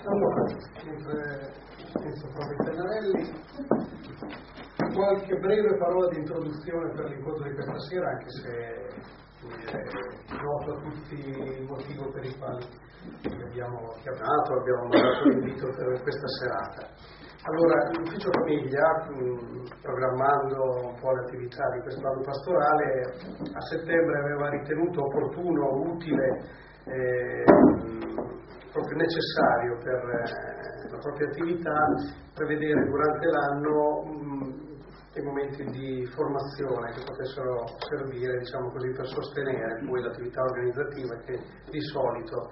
Allora, mentre penso proprio ai Pennarelli, qualche breve parola di introduzione per l'incontro di questa sera, anche se è noto a tutti il motivo per il quale vi abbiamo chiamato, abbiamo mandato l'invito per questa serata. Allora, l'Ufficio Famiglia, programmando un po' l'attività di questo anno pastorale, a settembre aveva ritenuto opportuno, utile, proprio necessario per la propria attività prevedere durante l'anno dei momenti di formazione che potessero servire, diciamo così, per sostenere poi l'attività organizzativa che di solito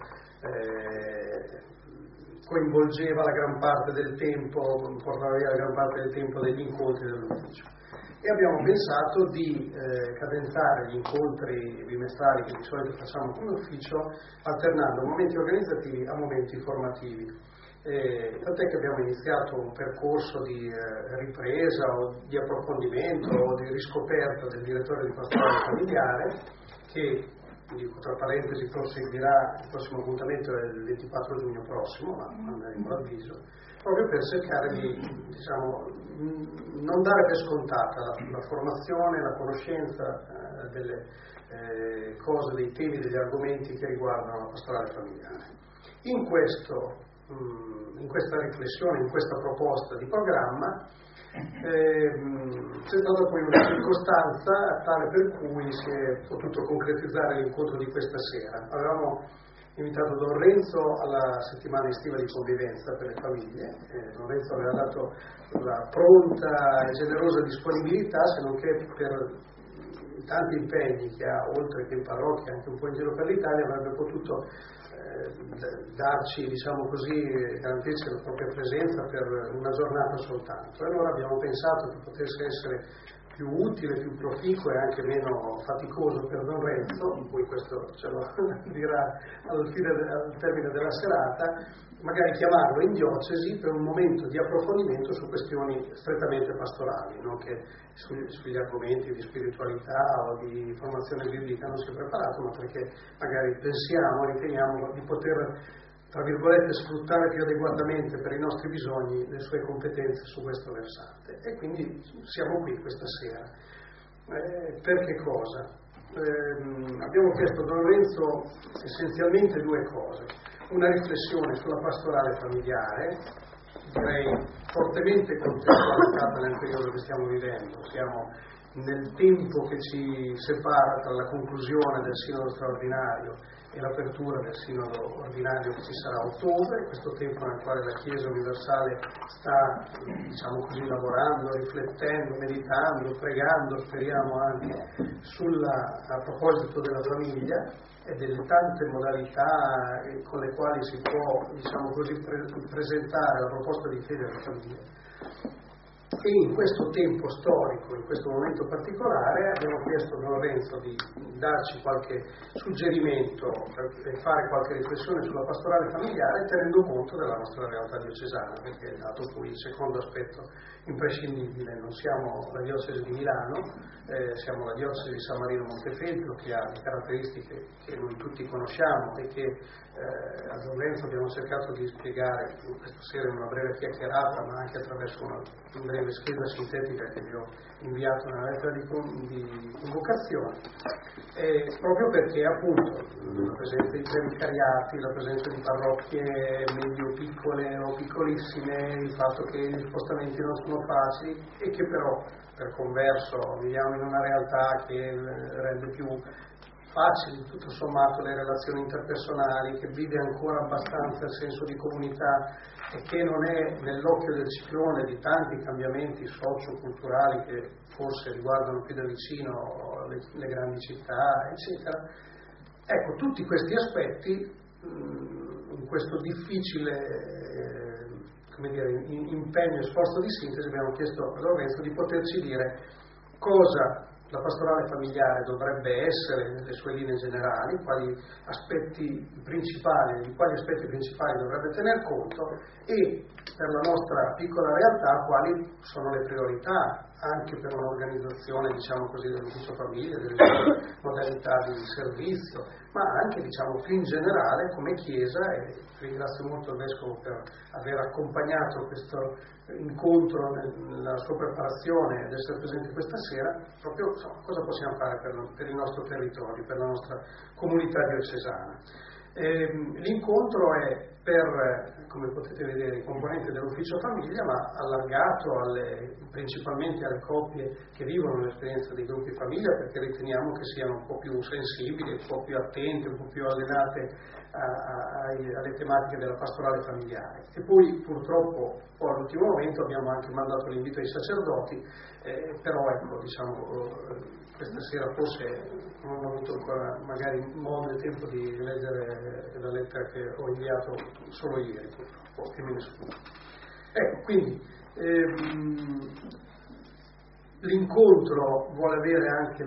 coinvolgeva la gran parte del tempo, portava via la gran parte del tempo degli incontri dell'ufficio. E abbiamo pensato di cadenzare gli incontri bimestrali che di solito facciamo come ufficio, alternando momenti organizzativi a momenti formativi. Tant'è che abbiamo iniziato un percorso di ripresa o di approfondimento o di riscoperta del direttore di pastorale familiare che, dico tra parentesi, proseguirà. Il prossimo appuntamento è il 24 giugno prossimo, ma manderemo l'avviso, proprio per cercare di, diciamo, non dare per scontata la formazione, la conoscenza delle cose, dei temi, degli argomenti che riguardano la pastorale familiare. In questa riflessione, in questa proposta di programma, c'è stata poi una circostanza tale per cui si è potuto concretizzare l'incontro di questa sera. Avevamo invitato Don Renzo alla settimana estiva di convivenza per le famiglie. Don Renzo aveva dato la pronta e generosa disponibilità, se non che per i tanti impegni che ha, oltre che in parrocchia, anche un po' in giro per l'Italia, avrebbe potuto darci, diciamo così, garantirci la propria presenza per una giornata soltanto. E allora abbiamo pensato che potesse essere più utile, più proficuo e anche meno faticoso per Don Renzo, poi questo ce lo dirà al termine della serata, magari chiamarlo in diocesi per un momento di approfondimento su questioni strettamente pastorali, non che sugli argomenti di spiritualità o di formazione biblica non si è preparato, ma perché magari riteniamo di poter, tra virgolette, sfruttare più adeguatamente per i nostri bisogni le sue competenze su questo versante. E quindi siamo qui questa sera. Per che cosa? Abbiamo chiesto a Don Lorenzo essenzialmente due cose: una riflessione sulla pastorale familiare, direi fortemente contestualizzata nel periodo che stiamo vivendo. Siamo nel tempo che ci separa tra la conclusione del Sinodo straordinario e l'apertura del Sinodo ordinario che ci sarà a ottobre, questo tempo nel quale la Chiesa universale sta, diciamo così, lavorando, riflettendo, meditando, pregando, speriamo anche a proposito della famiglia e delle tante modalità con le quali si può, diciamo così, presentare la proposta di fede alla famiglia. E in questo tempo storico, in questo momento particolare, abbiamo chiesto a Don Lorenzo di darci qualche suggerimento per fare qualche riflessione sulla pastorale familiare, tenendo conto della nostra realtà diocesana, perché dato poi il secondo aspetto imprescindibile, non siamo la diocesi di Milano, siamo la diocesi di San Marino Montefeltro, che ha le caratteristiche che noi tutti conosciamo e che a Don Lorenzo abbiamo cercato di spiegare questa sera in una breve chiacchierata, ma anche attraverso una breve scheda sintetica che vi ho inviato nella lettera di convocazione, proprio perché appunto la presenza di vicariati, la presenza di parrocchie medio-piccole o piccolissime, il fatto che gli spostamenti non sono facili e che però per converso viviamo in una realtà che rende più facili tutto sommato le relazioni interpersonali, che vive ancora abbastanza il senso di comunità e che non è nell'occhio del ciclone di tanti cambiamenti socio-culturali che forse riguardano più da vicino le grandi città, eccetera. Ecco, tutti questi aspetti, in questo difficile impegno e sforzo di sintesi, abbiamo chiesto a Lorenzo di poterci dire cosa la pastorale familiare dovrebbe essere nelle sue linee generali, di quali aspetti principali dovrebbe tener conto, e per la nostra piccola realtà quali sono le priorità anche per un'organizzazione, diciamo così, dell'ufficio famiglia, delle modalità di servizio, ma anche, diciamo, più in generale come Chiesa, e ringrazio molto il Vescovo per aver accompagnato questo incontro nella sua preparazione ed essere presente questa sera, proprio insomma, cosa possiamo fare per il nostro territorio, per la nostra comunità diocesana. L'incontro è per, come potete vedere, i componenti dell'ufficio famiglia, ma allargato principalmente alle coppie che vivono l'esperienza dei gruppi famiglia, perché riteniamo che siano un po' più sensibili, un po' più attente, un po' più allenate alle tematiche della pastorale familiare. E poi purtroppo all'ultimo momento abbiamo anche mandato l'invito ai sacerdoti, però ecco, diciamo, questa sera forse non ho avuto ancora magari modo e tempo di leggere la lettera che ho inviato solo ieri, purtroppo, che me ne scuso. Ecco, quindi l'incontro vuole avere anche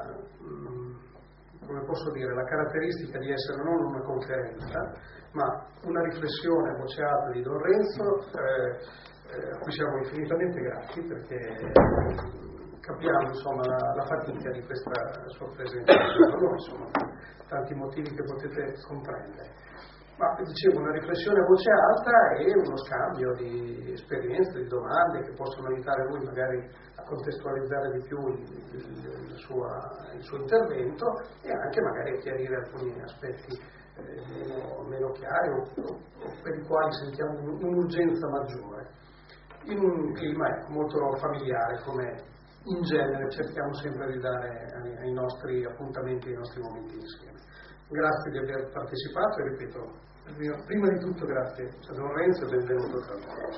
come posso dire, la caratteristica di essere non una conferenza, ma una riflessione a voce alta di Don Renzo, a cui siamo infinitamente grati, perché capiamo insomma la fatica di questa sua presenza con noi, insomma, per tanti motivi che potete comprendere. Ma dicevo, una riflessione a voce alta e uno scambio di esperienze, di domande che possono aiutare lui magari a contestualizzare di più il suo intervento e anche magari a chiarire alcuni aspetti meno chiari o per i quali sentiamo un'urgenza maggiore. In un clima molto familiare, come in genere cerchiamo sempre di dare ai nostri appuntamenti, ai nostri momenti insieme. Grazie di aver partecipato e ripeto, prima di tutto grazie a Don Renzo e benvenuto tra noi.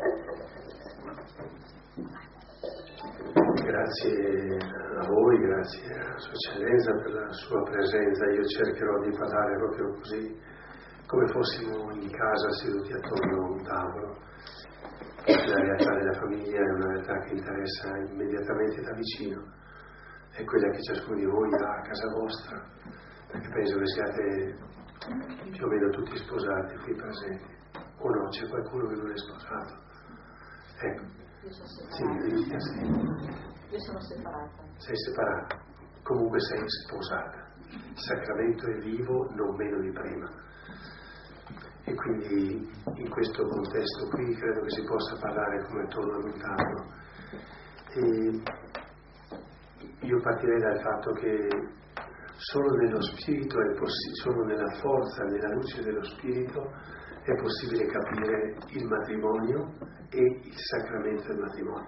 Grazie a voi, grazie a Sua Eccellenza per la sua presenza. Io cercherò di parlare proprio così, come fossimo in casa seduti attorno a un tavolo. La realtà della famiglia è una realtà che interessa immediatamente da vicino, è quella che ciascuno di voi ha a casa vostra, perché penso che siate più o meno tutti sposati qui presenti, o no, c'è qualcuno che non è sposato? Ecco. Io sono separata. Sì, Io sono separata. Sei separata, comunque sei sposata, il sacramento è vivo non meno di prima. E quindi in questo contesto qui credo che si possa parlare come attorno ad un tavolo. E io partirei dal fatto che solo nello spirito solo nella forza, nella luce dello spirito è possibile capire il matrimonio e il sacramento del matrimonio.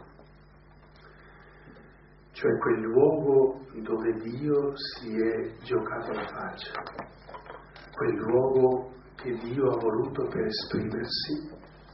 Cioè quel luogo dove Dio si è giocato la faccia, quel luogo che Dio ha voluto per esprimersi,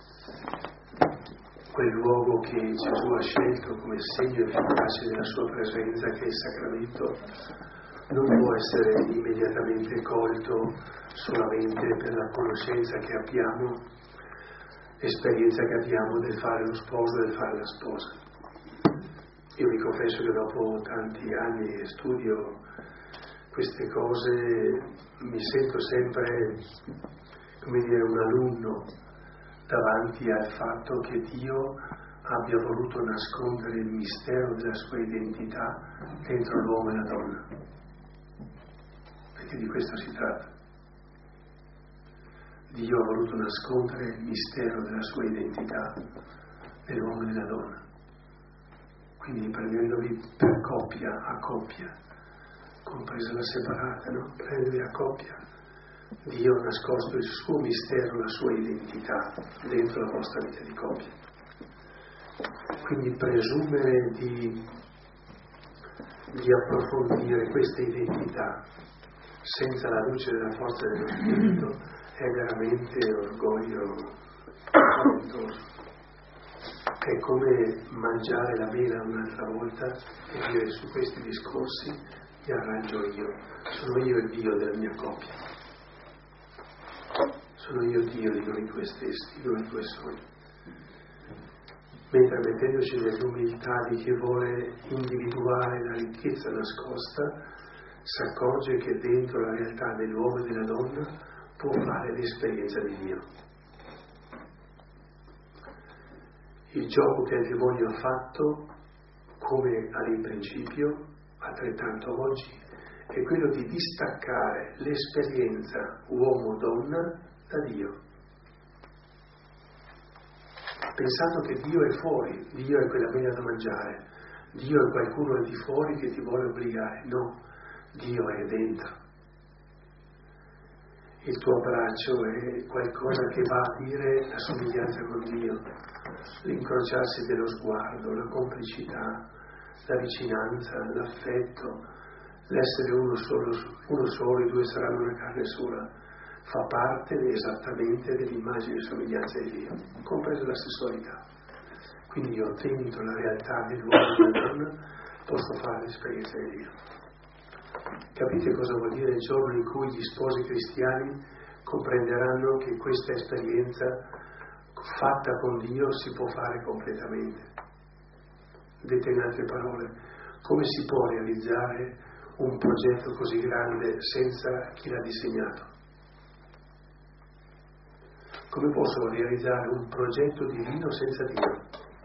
quel luogo che Gesù ha scelto come segno efficace della sua presenza, che è il sacramento, non può essere immediatamente colto solamente per la conoscenza che abbiamo, l'esperienza che abbiamo del fare lo sposo e del fare la sposa. Io vi confesso che dopo tanti anni che studio queste cose mi sento sempre, come dire, un alunno davanti al fatto che Dio abbia voluto nascondere il mistero della sua identità dentro l'uomo e la donna. Perché di questo si tratta. Dio ha voluto nascondere il mistero della sua identità nell'uomo e nella donna. Quindi prendendovi per coppia a coppia, compresa la separata, no? Prendervi a coppia. Dio ha nascosto il suo mistero, la sua identità dentro la vostra vita di coppia. Quindi presumere di approfondire questa identità senza la luce della forza dello Spirito è veramente orgoglio spaventoso. È come mangiare la mela un'altra volta e dire: su questi discorsi mi arrangio io, sono io il Dio della mia coppia, sono io Dio di noi due stessi, di noi due soli. Mentre mettendoci nell'umiltà di chi vuole individuare la ricchezza nascosta, si accorge che dentro la realtà dell'uomo e della donna può fare l'esperienza di Dio. Il gioco che anche voi ha fatto come in principio, altrettanto oggi, è quello di distaccare l'esperienza uomo-donna da Dio. Pensando che Dio è fuori, Dio è quella mela da mangiare, Dio è qualcuno di fuori che ti vuole obbligare. No, Dio è dentro. Il tuo abbraccio è qualcosa che va a dire la somiglianza con Dio, l'incrociarsi dello sguardo, la complicità, la vicinanza, l'affetto, l'essere uno solo, i due saranno una carne sola, fa parte esattamente dell'immagine e somiglianza di Dio, compresa la sessualità. Quindi io dentro la realtà dell'uomo e della donna posso fare l'esperienza di Dio. Capite cosa vuol dire il giorno in cui gli sposi cristiani comprenderanno che questa esperienza fatta con Dio si può fare completamente? Dette in altre parole, come si può realizzare un progetto così grande senza chi l'ha disegnato? Come posso realizzare un progetto divino senza Dio?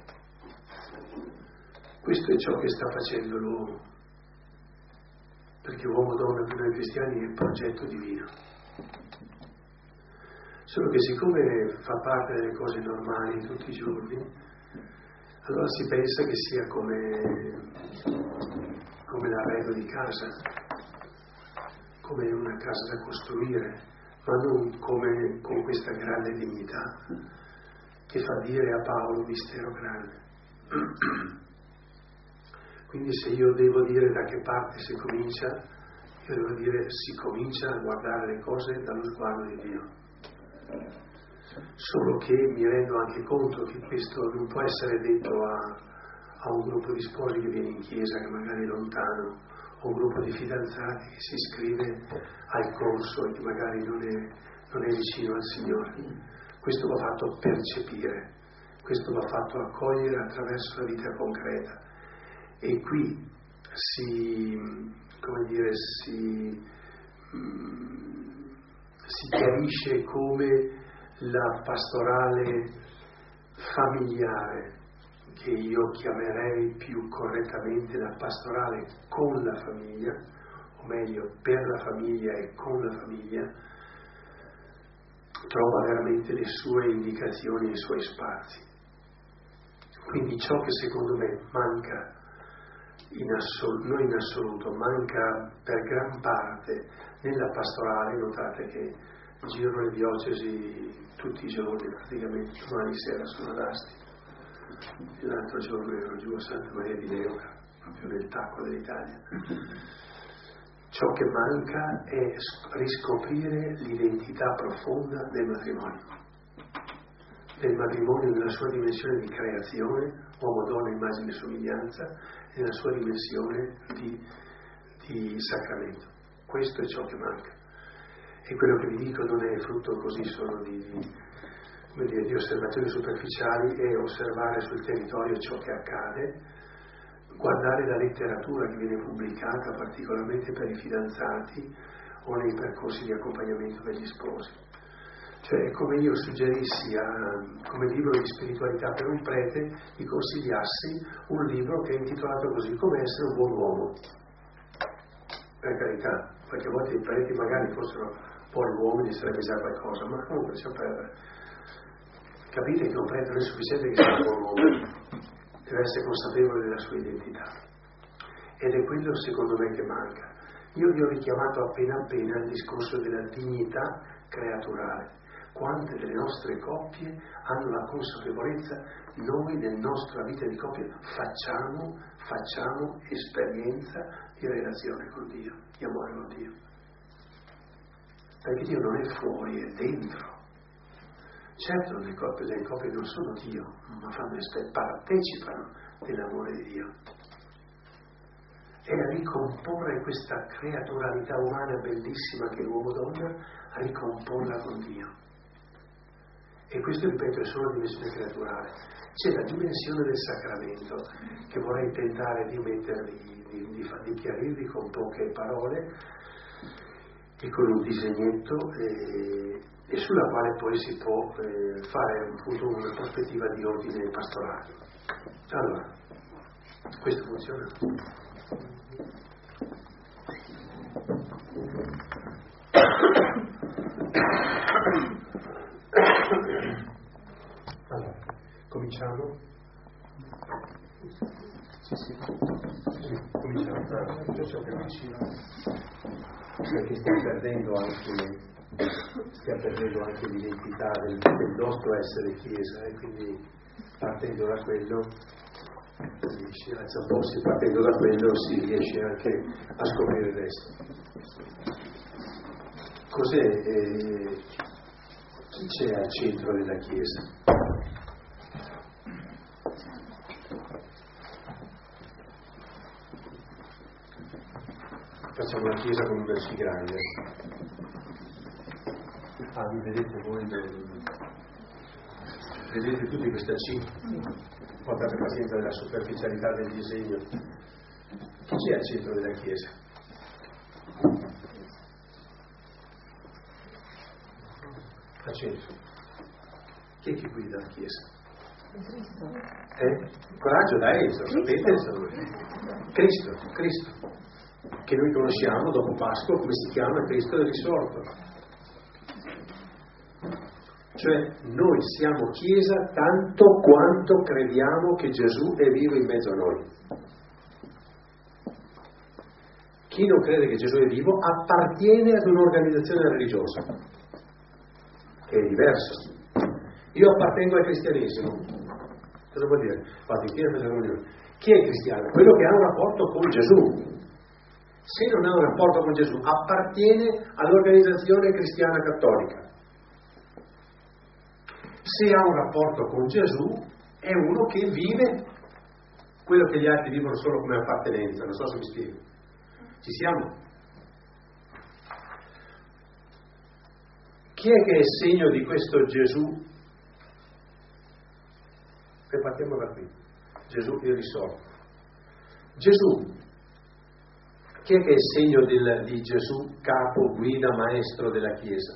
Questo è ciò che sta facendo l'uomo, perché uomo, donna, per noi cristiani è il progetto divino. Solo che siccome fa parte delle cose normali tutti i giorni, allora si pensa che sia come l'arredo di casa, come una casa da costruire, ma non come con questa grande dignità che fa dire a Paolo mistero grande. Quindi se io devo dire da che parte si comincia, io devo dire si comincia a guardare le cose dallo sguardo di Dio. Solo che mi rendo anche conto che questo non può essere detto a un gruppo di sposi che viene in chiesa, che magari è lontano, o un gruppo di fidanzati che si iscrive al corso e che magari non è vicino al Signore. Questo va fatto percepire, questo va fatto accogliere attraverso la vita concreta. E qui si chiarisce come la pastorale familiare, che io chiamerei più correttamente la pastorale con la famiglia, o meglio per la famiglia e con la famiglia, trova veramente le sue indicazioni e i suoi spazi. Quindi ciò che secondo me manca non in assoluto, manca per gran parte nella pastorale. Notate che giro le diocesi tutti i giorni, praticamente domani sera sono ad Asti, l'altro giorno ero giù a Santa Maria di Leuca, proprio nel tacco dell'Italia. Ciò che manca è riscoprire l'identità profonda del matrimonio nella sua dimensione di creazione, uomo-donna, immagine e somiglianza, e nella sua dimensione di sacramento. Questo è ciò che manca. E quello che vi dico non è frutto così solo di osservazioni superficiali, è osservare sul territorio ciò che accade, guardare la letteratura che viene pubblicata particolarmente per i fidanzati o nei percorsi di accompagnamento degli sposi. Cioè è come io suggerissi come libro di spiritualità per un prete, gli consigliassi un libro che è intitolato così: Come essere un buon uomo. Per carità, qualche volta i preti magari fossero poi uomini, sarebbe già qualcosa, ma comunque capite che un prete non è sufficiente che sia un buon uomo, deve essere consapevole della sua identità, ed è quello secondo me che manca. Io vi ho richiamato appena il discorso della dignità creaturale. Quante delle nostre coppie hanno la consapevolezza, noi nella nostra vita di coppia facciamo esperienza di relazione con Dio, di amore con Dio. Perché Dio non è fuori, è dentro. Certo, le coppie non sono Dio, ma partecipano dell'amore di Dio. È a ricomporre questa creaturalità umana bellissima che è l'uomo-donna, a ricomporla con Dio. E questo, ripeto, è solo la dimensione creaturale. C'è la dimensione del sacramento, che vorrei tentare di mettervi, di chiarirvi con poche parole e con un disegnetto, e sulla quale poi si può fare appunto una prospettiva di ordine pastorale. Allora, Questo funziona. Allora, cominciamo? Sì, cominciamo. Perché stiamo perdendo anche l'identità del nostro essere Chiesa, e quindi partendo da quello si riesce anche a scoprire il resto. Chi c'è al centro della Chiesa? Facciamo una Chiesa con una C grande. Mi vedete voi? Vedete tutti questa C? Portate pazienza della superficialità del disegno. Chi c'è al centro della Chiesa? Al centro. Chi è che guida la Chiesa? Cristo. Coraggio, dai, lo sapete? Cristo. Che noi conosciamo dopo Pasqua come si chiama Cristo del risorto. Cioè noi siamo Chiesa tanto quanto crediamo che Gesù è vivo in mezzo a noi. Chi non crede che Gesù è vivo appartiene ad un'organizzazione religiosa, che è diverso. Io appartengo al cristianesimo. Cosa vuol dire? Vado in chiesa per la comunione. Chi è cristiano? Quello che ha un rapporto con Gesù. Se non ha un rapporto con Gesù, appartiene all'organizzazione cristiana cattolica. Se ha un rapporto con Gesù, è uno che vive quello che gli altri vivono solo come appartenenza. Non so se mi spiego. Ci siamo? Chi è che è segno di questo Gesù? E partiamo da qui. Gesù il risorto. Gesù. Chi è che è segno di Gesù, capo, guida, maestro della Chiesa?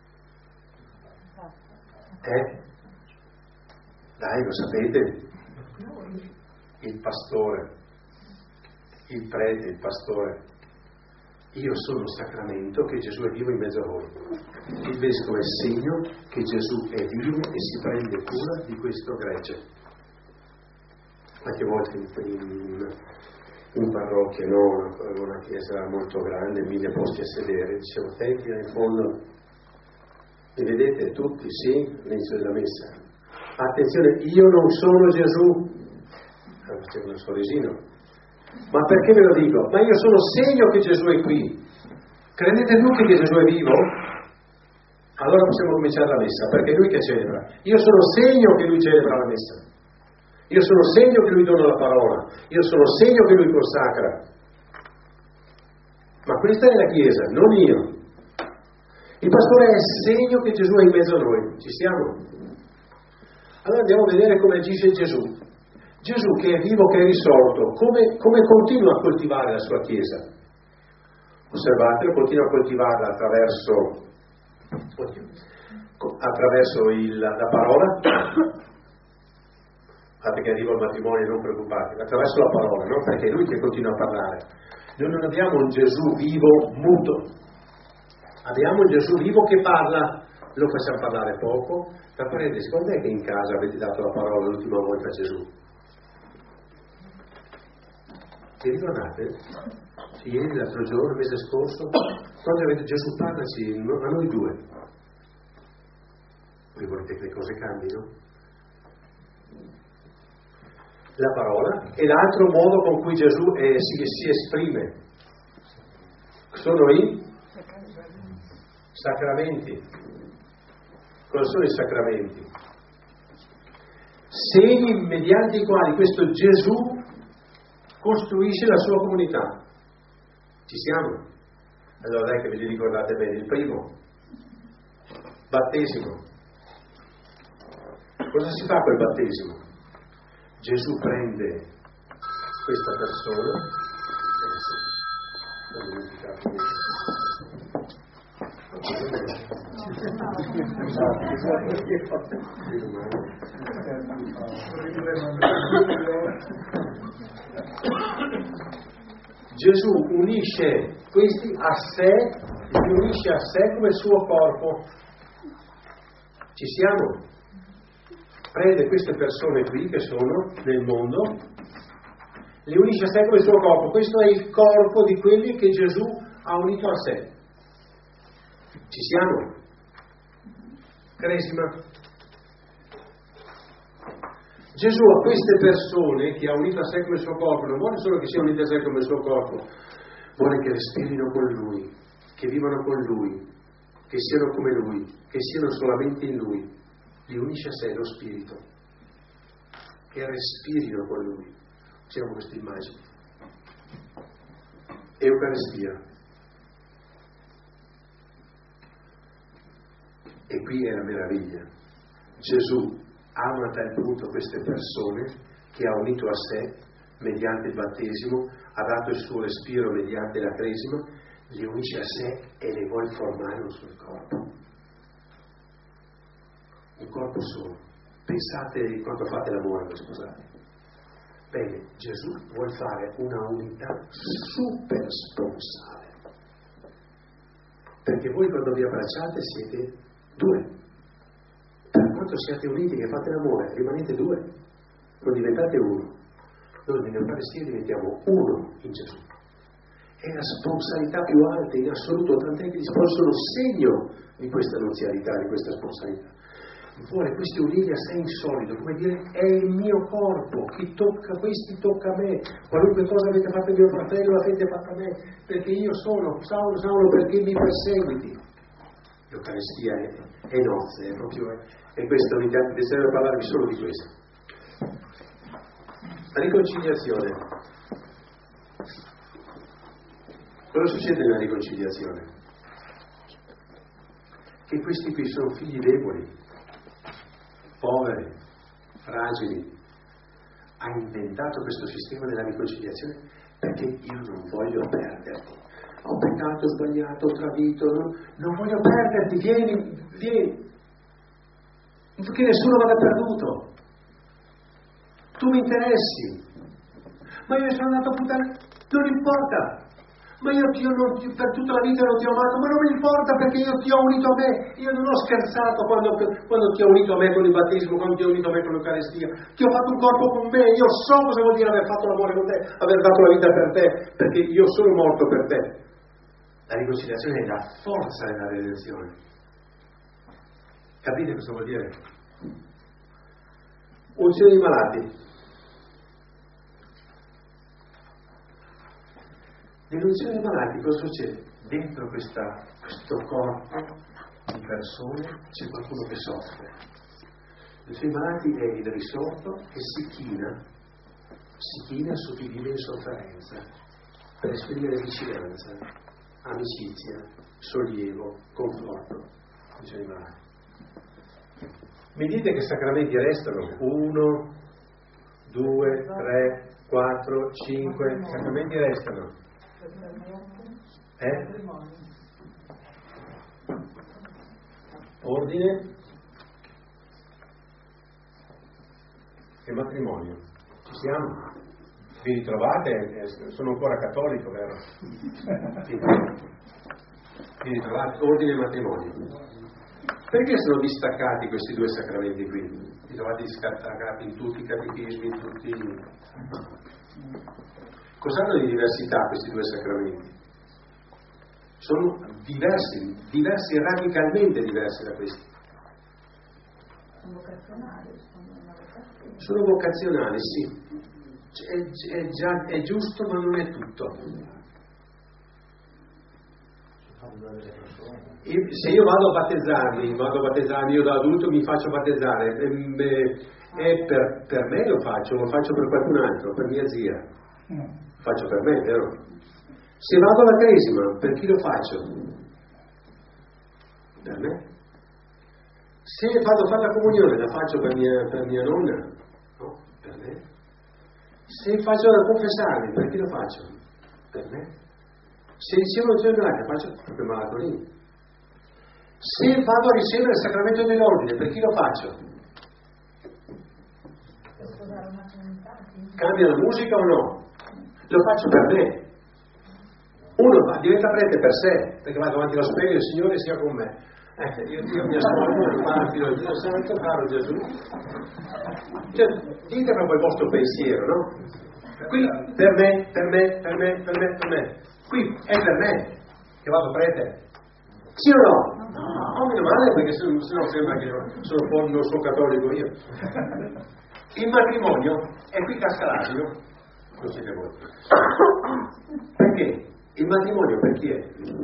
Dai, lo sapete? Il pastore, il prete, il pastore. Io sono il sacramento che Gesù è vivo in mezzo a voi. Il vescovo è segno che Gesù è vivo e si prende cura di questo gregge. Qualche volta in parrocchia, no, una chiesa molto grande, 1000 posti a sedere, dicevo, senti là in fondo, mi vedete tutti, sì, all'inizio della messa. Attenzione, io non sono Gesù. Facevo un sorrisino. Ma perché ve lo dico? Ma io sono segno che Gesù è qui. Credete tutti che Gesù è vivo? Allora possiamo cominciare la messa, perché è lui che celebra. Io sono segno che lui celebra la messa. Io sono segno che lui dona la parola. Io sono segno che lui consacra. Ma questa è la Chiesa, non io. Il pastore è segno che Gesù è in mezzo a noi. Ci siamo? Allora andiamo a vedere come agisce Gesù. Gesù che è vivo, che è risorto, come continua a coltivare la sua Chiesa? Osservatelo, continua a coltivarla attraverso la parola. Fate che arriva il matrimonio, non preoccupatevi, attraverso la parola, no? Perché è lui che continua a parlare. Noi non abbiamo un Gesù vivo muto, abbiamo un Gesù vivo che parla. Lo facciamo parlare poco. Tra parentesi, quando è che in casa avete dato la parola l'ultima volta a Gesù? Vi ricordate? Ieri, l'altro giorno, il mese scorso, quando avete Gesù parlaci a noi due. Voi volete che le cose cambino? La parola è l'altro modo con cui Gesù si esprime. Sono i sacramenti. Cosa sono i sacramenti? Segni mediante i quali questo Gesù costruisce la sua comunità. Ci siamo? Allora dai che ve li ricordate bene. Il primo, battesimo. Cosa si fa col battesimo? Gesù prende questa persona, Gesù unisce questi a sé, li unisce a sé come il suo corpo. Ci siamo? Prende queste persone qui che sono nel mondo, li unisce a sé come il suo corpo. Questo è il corpo di quelli che Gesù ha unito a sé. Ci siamo? Cresima. Gesù a queste persone che ha unito a sé come il suo corpo non vuole solo che siano unite a sé come il suo corpo, vuole che respirino con Lui, che vivano con Lui, che siano come Lui, che siano solamente in Lui. Li unisce a sé lo Spirito, che respirino con Lui. Usiamo questa immagine. Eucaristia. E qui è la meraviglia. Gesù ama a tal punto queste persone che ha unito a sé mediante il battesimo, ha dato il suo respiro mediante la cresima, le unisce a sé e le vuole formare un suo corpo. Un corpo solo. Pensate quando fate l'amore per sposare. Bene, Gesù vuole fare una unità super sponsale. Perché voi quando vi abbracciate siete due. Per quanto siate uniti che fate l'amore, rimanete due, non diventate uno. Noi nell'Eucaristia diventiamo uno in Gesù. È la sponsalità più alta in assoluto, tant'è che gli sposi sono segno di questa nuzialità, di questa sponsalità. Vuole questi unire a sé in solido, come dire, è il mio corpo, chi tocca questi tocca a me, qualunque cosa avete fatto a mio fratello l'avete fatto a me, perché io sono Saulo perché mi perseguiti. L'Eucaristia è nozze, è proprio è questa unità, desidero parlarvi solo di questo. La riconciliazione. Cosa succede nella riconciliazione? Che questi qui sono figli deboli, poveri, fragili. Ha inventato questo sistema della riconciliazione perché io non voglio perderti. Ho peccato, ho sbagliato, ho tradito, non voglio perderti, vieni. Perché nessuno vada perduto. Tu mi interessi. Ma io sono andato a puttane, non importa. Ma io per tutta la vita non ti ho amato, ma non mi importa perché io ti ho unito a me. Io non ho scherzato quando ti ho unito a me con il battesimo, quando ti ho unito a me con l'Eucaristia. Ti ho fatto un corpo con me, io so cosa vuol dire aver fatto l'amore con te, aver dato la vita per te, perché io sono morto per te. La riconciliazione è la forza della redenzione. Capite cosa vuol dire? Unzione dei malati. Nell'unzione dei malati cosa succede? Dentro questo corpo di persone c'è qualcuno che soffre. L'unzione dei malati è il risorto che si china su chi vive in sofferenza per esprimere vicinanza, amicizia, sollievo, conforto. L'unzione dei malati. Mi dite che sacramenti restano? 1, 2, 3, 4, 5 sacramenti restano. Ordine e matrimonio. Ci siamo? Vi ritrovate? Sono ancora cattolico, vero? Vi ritrovate? Ordine e matrimonio. Perché sono distaccati questi due sacramenti qui? Vi trovate distaccati in tutti i catechismi, in tutti. Cos'hanno di diversità questi due sacramenti? Sono diversi, radicalmente diversi da questi. Sono vocazionali, sì. È giusto, ma non è tutto. Se io vado a battezzarmi, io da adulto mi faccio battezzare, per me lo faccio per qualcun altro, per mia zia. Faccio per me, vero? Se vado alla cresima, per chi lo faccio? Per me. Se vado a fare la comunione, la faccio per mia nonna? No, per me. Se faccio da confessarmi, per chi lo faccio? Per me. Se ricevo il giornale, la faccio per malato lì. Se vado a ricevere il sacramento dell'ordine, per chi lo faccio? Cambia la musica o no? Lo faccio per me. Uno diventa prete per sé, perché va davanti allo specchio, il Signore sia con me. Io mi ascolto, parti del Dio Santo, caro Gesù. Cioè, dite proprio il vostro pensiero, no? Qui per me. Qui è per me che vado prete. Sì o no? No, meno male, perché se no sembra che non sono cattolico io. Il matrimonio, e qui casca l'asino, non siete voi. Perché? Il matrimonio per chi è?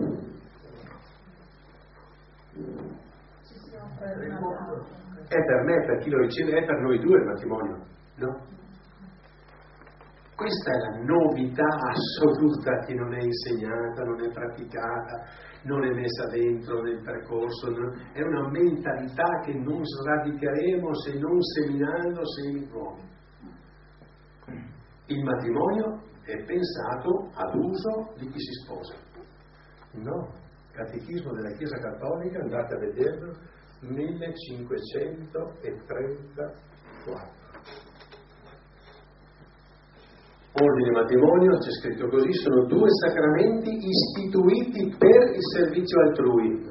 È per me, per chi lo riceve, è per noi due il matrimonio, no? Questa è la novità assoluta che non è insegnata, non è praticata, non è messa dentro nel percorso, è una mentalità che non sradicheremo se non seminando semi nuovi. Il matrimonio è pensato ad uso di chi si sposa. No, Catechismo della Chiesa Cattolica, andate a vederlo, 1534. Ordine e matrimonio, c'è scritto così, sono due sacramenti istituiti per il servizio altrui.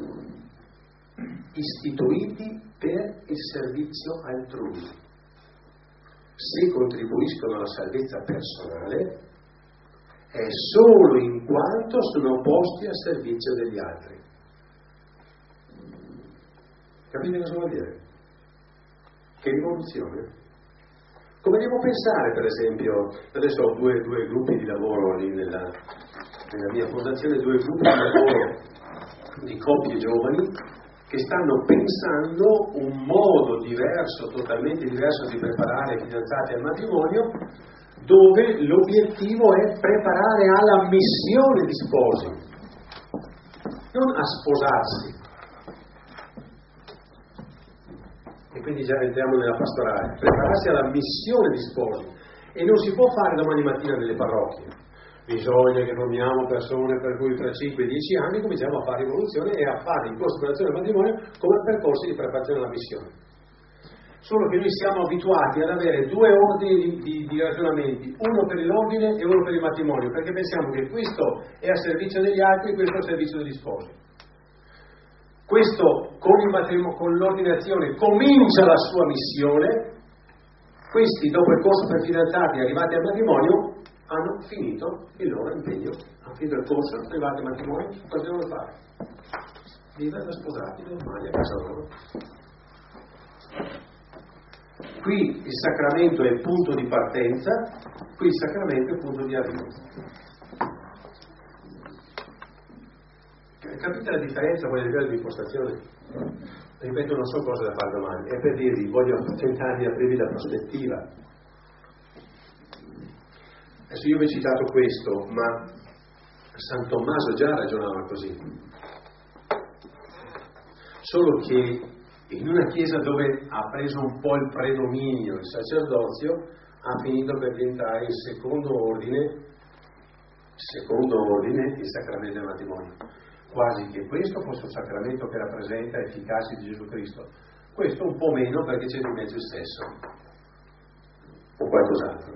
Istituiti per il servizio altrui. Se contribuiscono alla salvezza personale, è solo in quanto sono posti a servizio degli altri. Capite cosa vuol dire? Che rivoluzione? Come devo pensare, per esempio, adesso ho due gruppi di lavoro lì nella mia fondazione, due gruppi di lavoro di coppie giovani che stanno pensando un modo diverso, totalmente diverso di preparare i fidanzati al matrimonio, dove l'obiettivo è preparare alla missione di sposi, non a sposarsi. E quindi già entriamo nella pastorale, prepararsi alla missione di sposi, e non si può fare domani mattina nelle parrocchie. Bisogna che formiamo persone per cui tra 5 e 10 anni cominciamo a fare rivoluzione e a fare in corso di preparazione del matrimonio come percorsi di preparazione alla missione. Solo che noi siamo abituati ad avere due ordini di ragionamenti, uno per l'ordine e uno per il matrimonio, perché pensiamo che questo è a servizio degli altri e questo è a servizio degli sposi. Questo con l'ordinazione comincia la sua missione, questi dopo il corso per fidanzati arrivati al matrimonio hanno finito il loro impegno, hanno finito il corso, sono arrivati al matrimonio, cosa devono fare? Vivere da sposati normali a casa loro. Qui il sacramento è il punto di partenza, qui il sacramento è il punto di arrivo. Capite la differenza poi a livello di impostazione? Ripeto, non so cosa da fare domani, è per dirvi, voglio tentare di aprirvi la prospettiva. Adesso io vi ho citato questo, ma San Tommaso già ragionava così. Solo che in una chiesa dove ha preso un po' il predominio il sacerdozio, ha finito per diventare il secondo ordine il sacramento del matrimonio. Quasi che questo fosse un sacramento che rappresenta l'efficacia di Gesù Cristo. Questo un po' meno perché c'è di mezzo il sesso o qualcos'altro.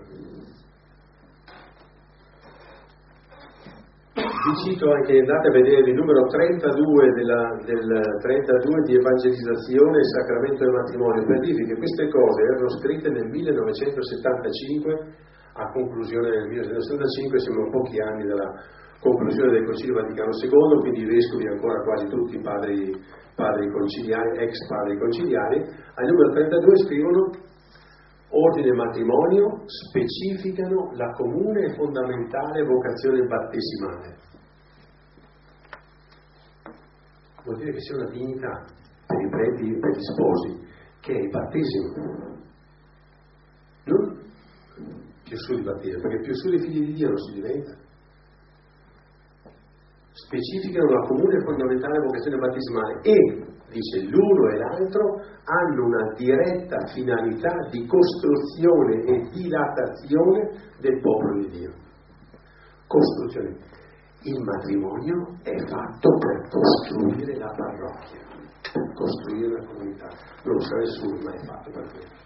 Vi cito anche, andate a vedere il numero 32 del 32 di evangelizzazione e sacramento del matrimonio, per dirvi che queste cose erano scritte nel 1975, a conclusione del 1975, siamo a pochi anni dalla conclusione del Concilio Vaticano II, quindi i vescovi ancora quasi tutti padri conciliari, ex padri conciliari. Al numero 32 scrivono: ordine e matrimonio specificano la comune e fondamentale vocazione battesimale. Vuol dire che c'è una dignità per i preti e per gli sposi che è il battesimo, non più su di battesimo, perché più su di figli di Dio non si diventa. Specificano la comune e fondamentale vocazione battesimale e, dice, l'uno e l'altro hanno una diretta finalità di costruzione e dilatazione del popolo di Dio. Costruzione. Il matrimonio è fatto per costruire la parrocchia. per costruire la comunità. Non lo sa nessuno, ma è fatto per quello.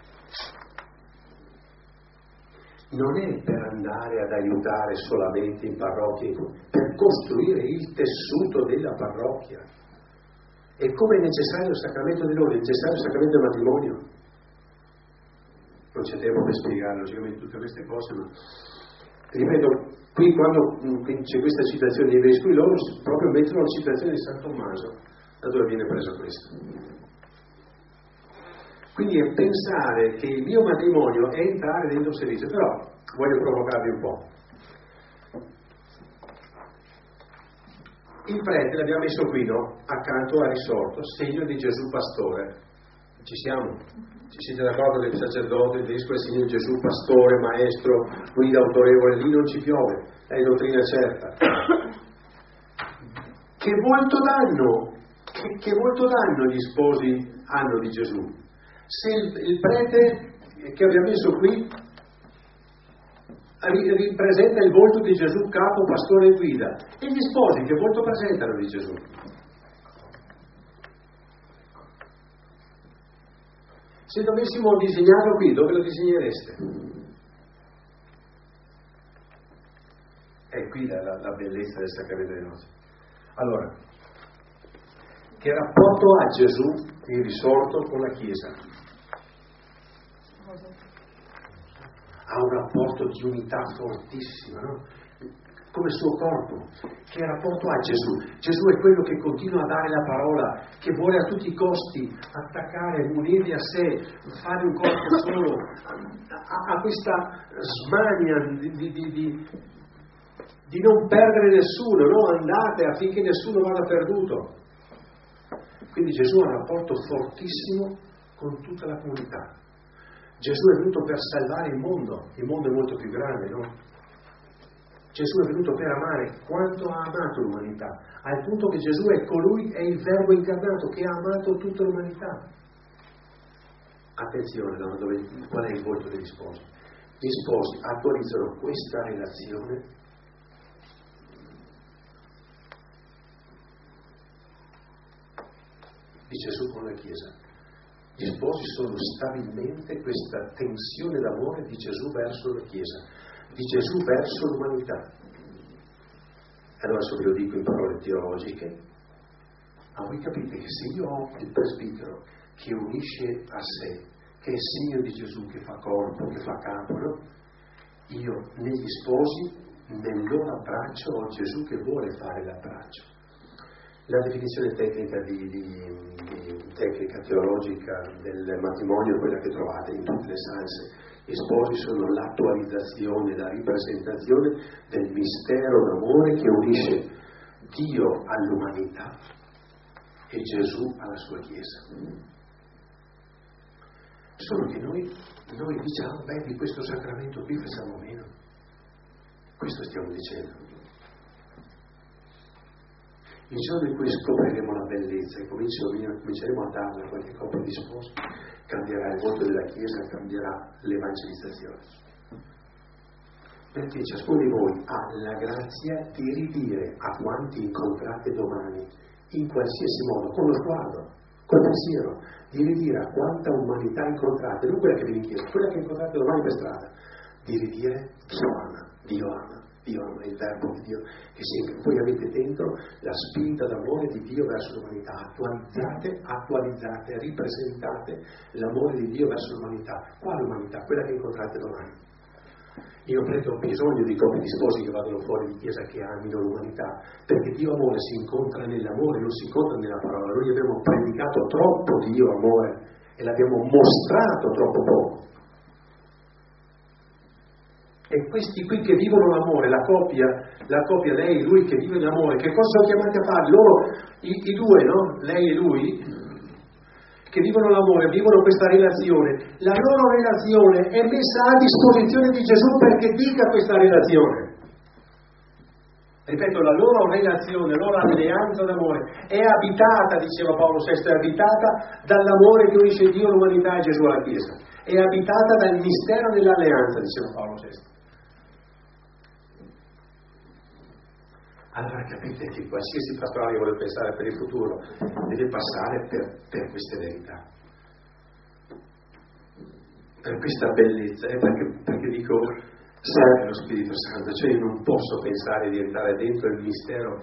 Non è per andare ad aiutare solamente in parrocchia, per costruire il tessuto della parrocchia. E come è necessario il sacramento dell'ordine, è necessario il sacramento del matrimonio. Non c'è tempo per spiegare logicamente tutte queste cose, ma ripeto, qui quando c'è questa citazione dei vescovi, loro proprio mettono la citazione di San Tommaso, da dove viene preso questo. Quindi è pensare che il mio matrimonio è entrare dentro il servizio, però voglio provocarvi un po'. Il prete l'abbiamo messo qui, no? Accanto al risorto, segno di Gesù pastore. Ci siamo? Ci siete d'accordo che il sacerdote, il vescovo è il segno di Gesù pastore, maestro, guida autorevole? Lì non ci piove, è dottrina certa. Che volto danno? Che volto danno gli sposi hanno di Gesù? Se il prete che abbiamo messo qui ripresenta il volto di Gesù, capo, pastore e guida, e gli sposi che volto presentano di Gesù? Se dovessimo disegnarlo qui, dove lo disegnereste? È qui la bellezza del sacramento dei nozze. Allora, che rapporto ha Gesù, il risorto, con la Chiesa? Ha un rapporto di unità fortissima, no? Come il suo corpo. Che rapporto ha Gesù? Gesù è quello che continua a dare la parola, che vuole a tutti i costi attaccare, unirli a sé, fare un corpo solo, ha questa smania di non perdere nessuno, no? Andate affinché nessuno vada perduto. Quindi Gesù ha un rapporto fortissimo con tutta la comunità. Gesù è venuto per salvare il mondo è molto più grande, no? Gesù è venuto per amare quanto ha amato l'umanità, al punto che Gesù è colui, è il Verbo incarnato che ha amato tutta l'umanità. Attenzione, qual è il volto degli sposi? Gli sposi attualizzano questa relazione di Gesù con la Chiesa. Gli sposi sono stabilmente questa tensione d'amore di Gesù verso la Chiesa, di Gesù verso l'umanità. Allora, se ve lo dico in parole teologiche, voi capite che se io ho il presbitero che unisce a sé, che è segno di Gesù, che fa corpo, che fa capo, no? Io negli sposi, nel loro abbraccio, ho Gesù che vuole fare l'abbraccio. La definizione tecnica tecnica teologica del matrimonio è quella che trovate in tutte le salse. Gli sposi sono l'attualizzazione, la ripresentazione del mistero d'amore che unisce Dio all'umanità e Gesù alla sua Chiesa. Solo che noi diciamo, di questo sacramento qui facciamo meno. Questo stiamo dicendo. Il giorno in cui scopriremo la bellezza e cominceremo a darla a qualche coppia di sposi, cambierà il volto della Chiesa, cambierà l'evangelizzazione. Perché ciascuno di voi ha la grazia di ridire a quanti incontrate domani, in qualsiasi modo, con lo sguardo, col pensiero, di ridire a quanta umanità incontrate, non quella che viene in chiesa, quella che incontrate domani per strada, di ridire Dio ama il Verbo di Dio, che voi avete dentro la spinta d'amore di Dio verso l'umanità. Attualizzate, ripresentate l'amore di Dio verso l'umanità. Quale umanità? Quella che incontrate domani. Io credo ho bisogno di coppie di sposi che vadano fuori di chiesa, che amino l'umanità, perché Dio amore si incontra nell'amore, non si incontra nella parola. Noi abbiamo predicato troppo Dio amore e l'abbiamo mostrato troppo poco. E questi qui che vivono l'amore, la coppia lei e lui che vive l'amore, che cosa sono chiamati a fare? Loro, i due, no? Lei e lui, che vivono l'amore, vivono questa relazione. La loro relazione è messa a disposizione di Gesù perché dica questa relazione. Ripeto, la loro relazione, la loro alleanza d'amore è abitata, diceva Paolo VI, è abitata dall'amore che unisce Dio, l'umanità e Gesù alla Chiesa. È abitata dal mistero dell'alleanza, diceva Paolo VI. Allora capite che qualsiasi pastorale vuole pensare per il futuro deve passare per queste verità, per questa bellezza, perché dico serve lo Spirito Santo, cioè io non posso pensare di entrare dentro il mistero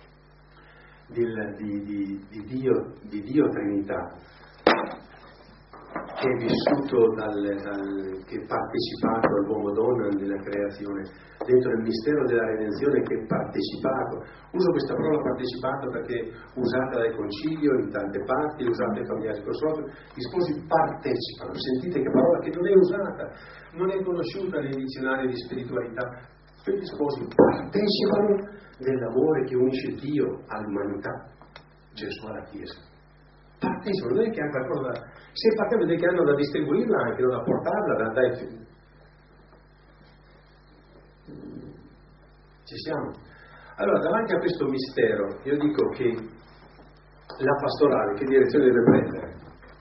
di Dio Trinità, che è vissuto che è partecipato all'uomo donna nella creazione, dentro il mistero della redenzione che è partecipato. Uso questa parola partecipato perché usata dal concilio in tante parti, usata ai familiari consorti. Gli sposi partecipano, sentite che parola che non è usata, non è conosciuta nei dizionari di spiritualità. Gli sposi partecipano dell'amore che unisce Dio all'umanità, Gesù alla Chiesa. Partecipano, non è che hanno qualcosa da... Se partiamo di che hanno da distribuirla anche, da portarla, ci siamo. Allora, davanti a questo mistero, io dico che la pastorale, che direzione deve prendere?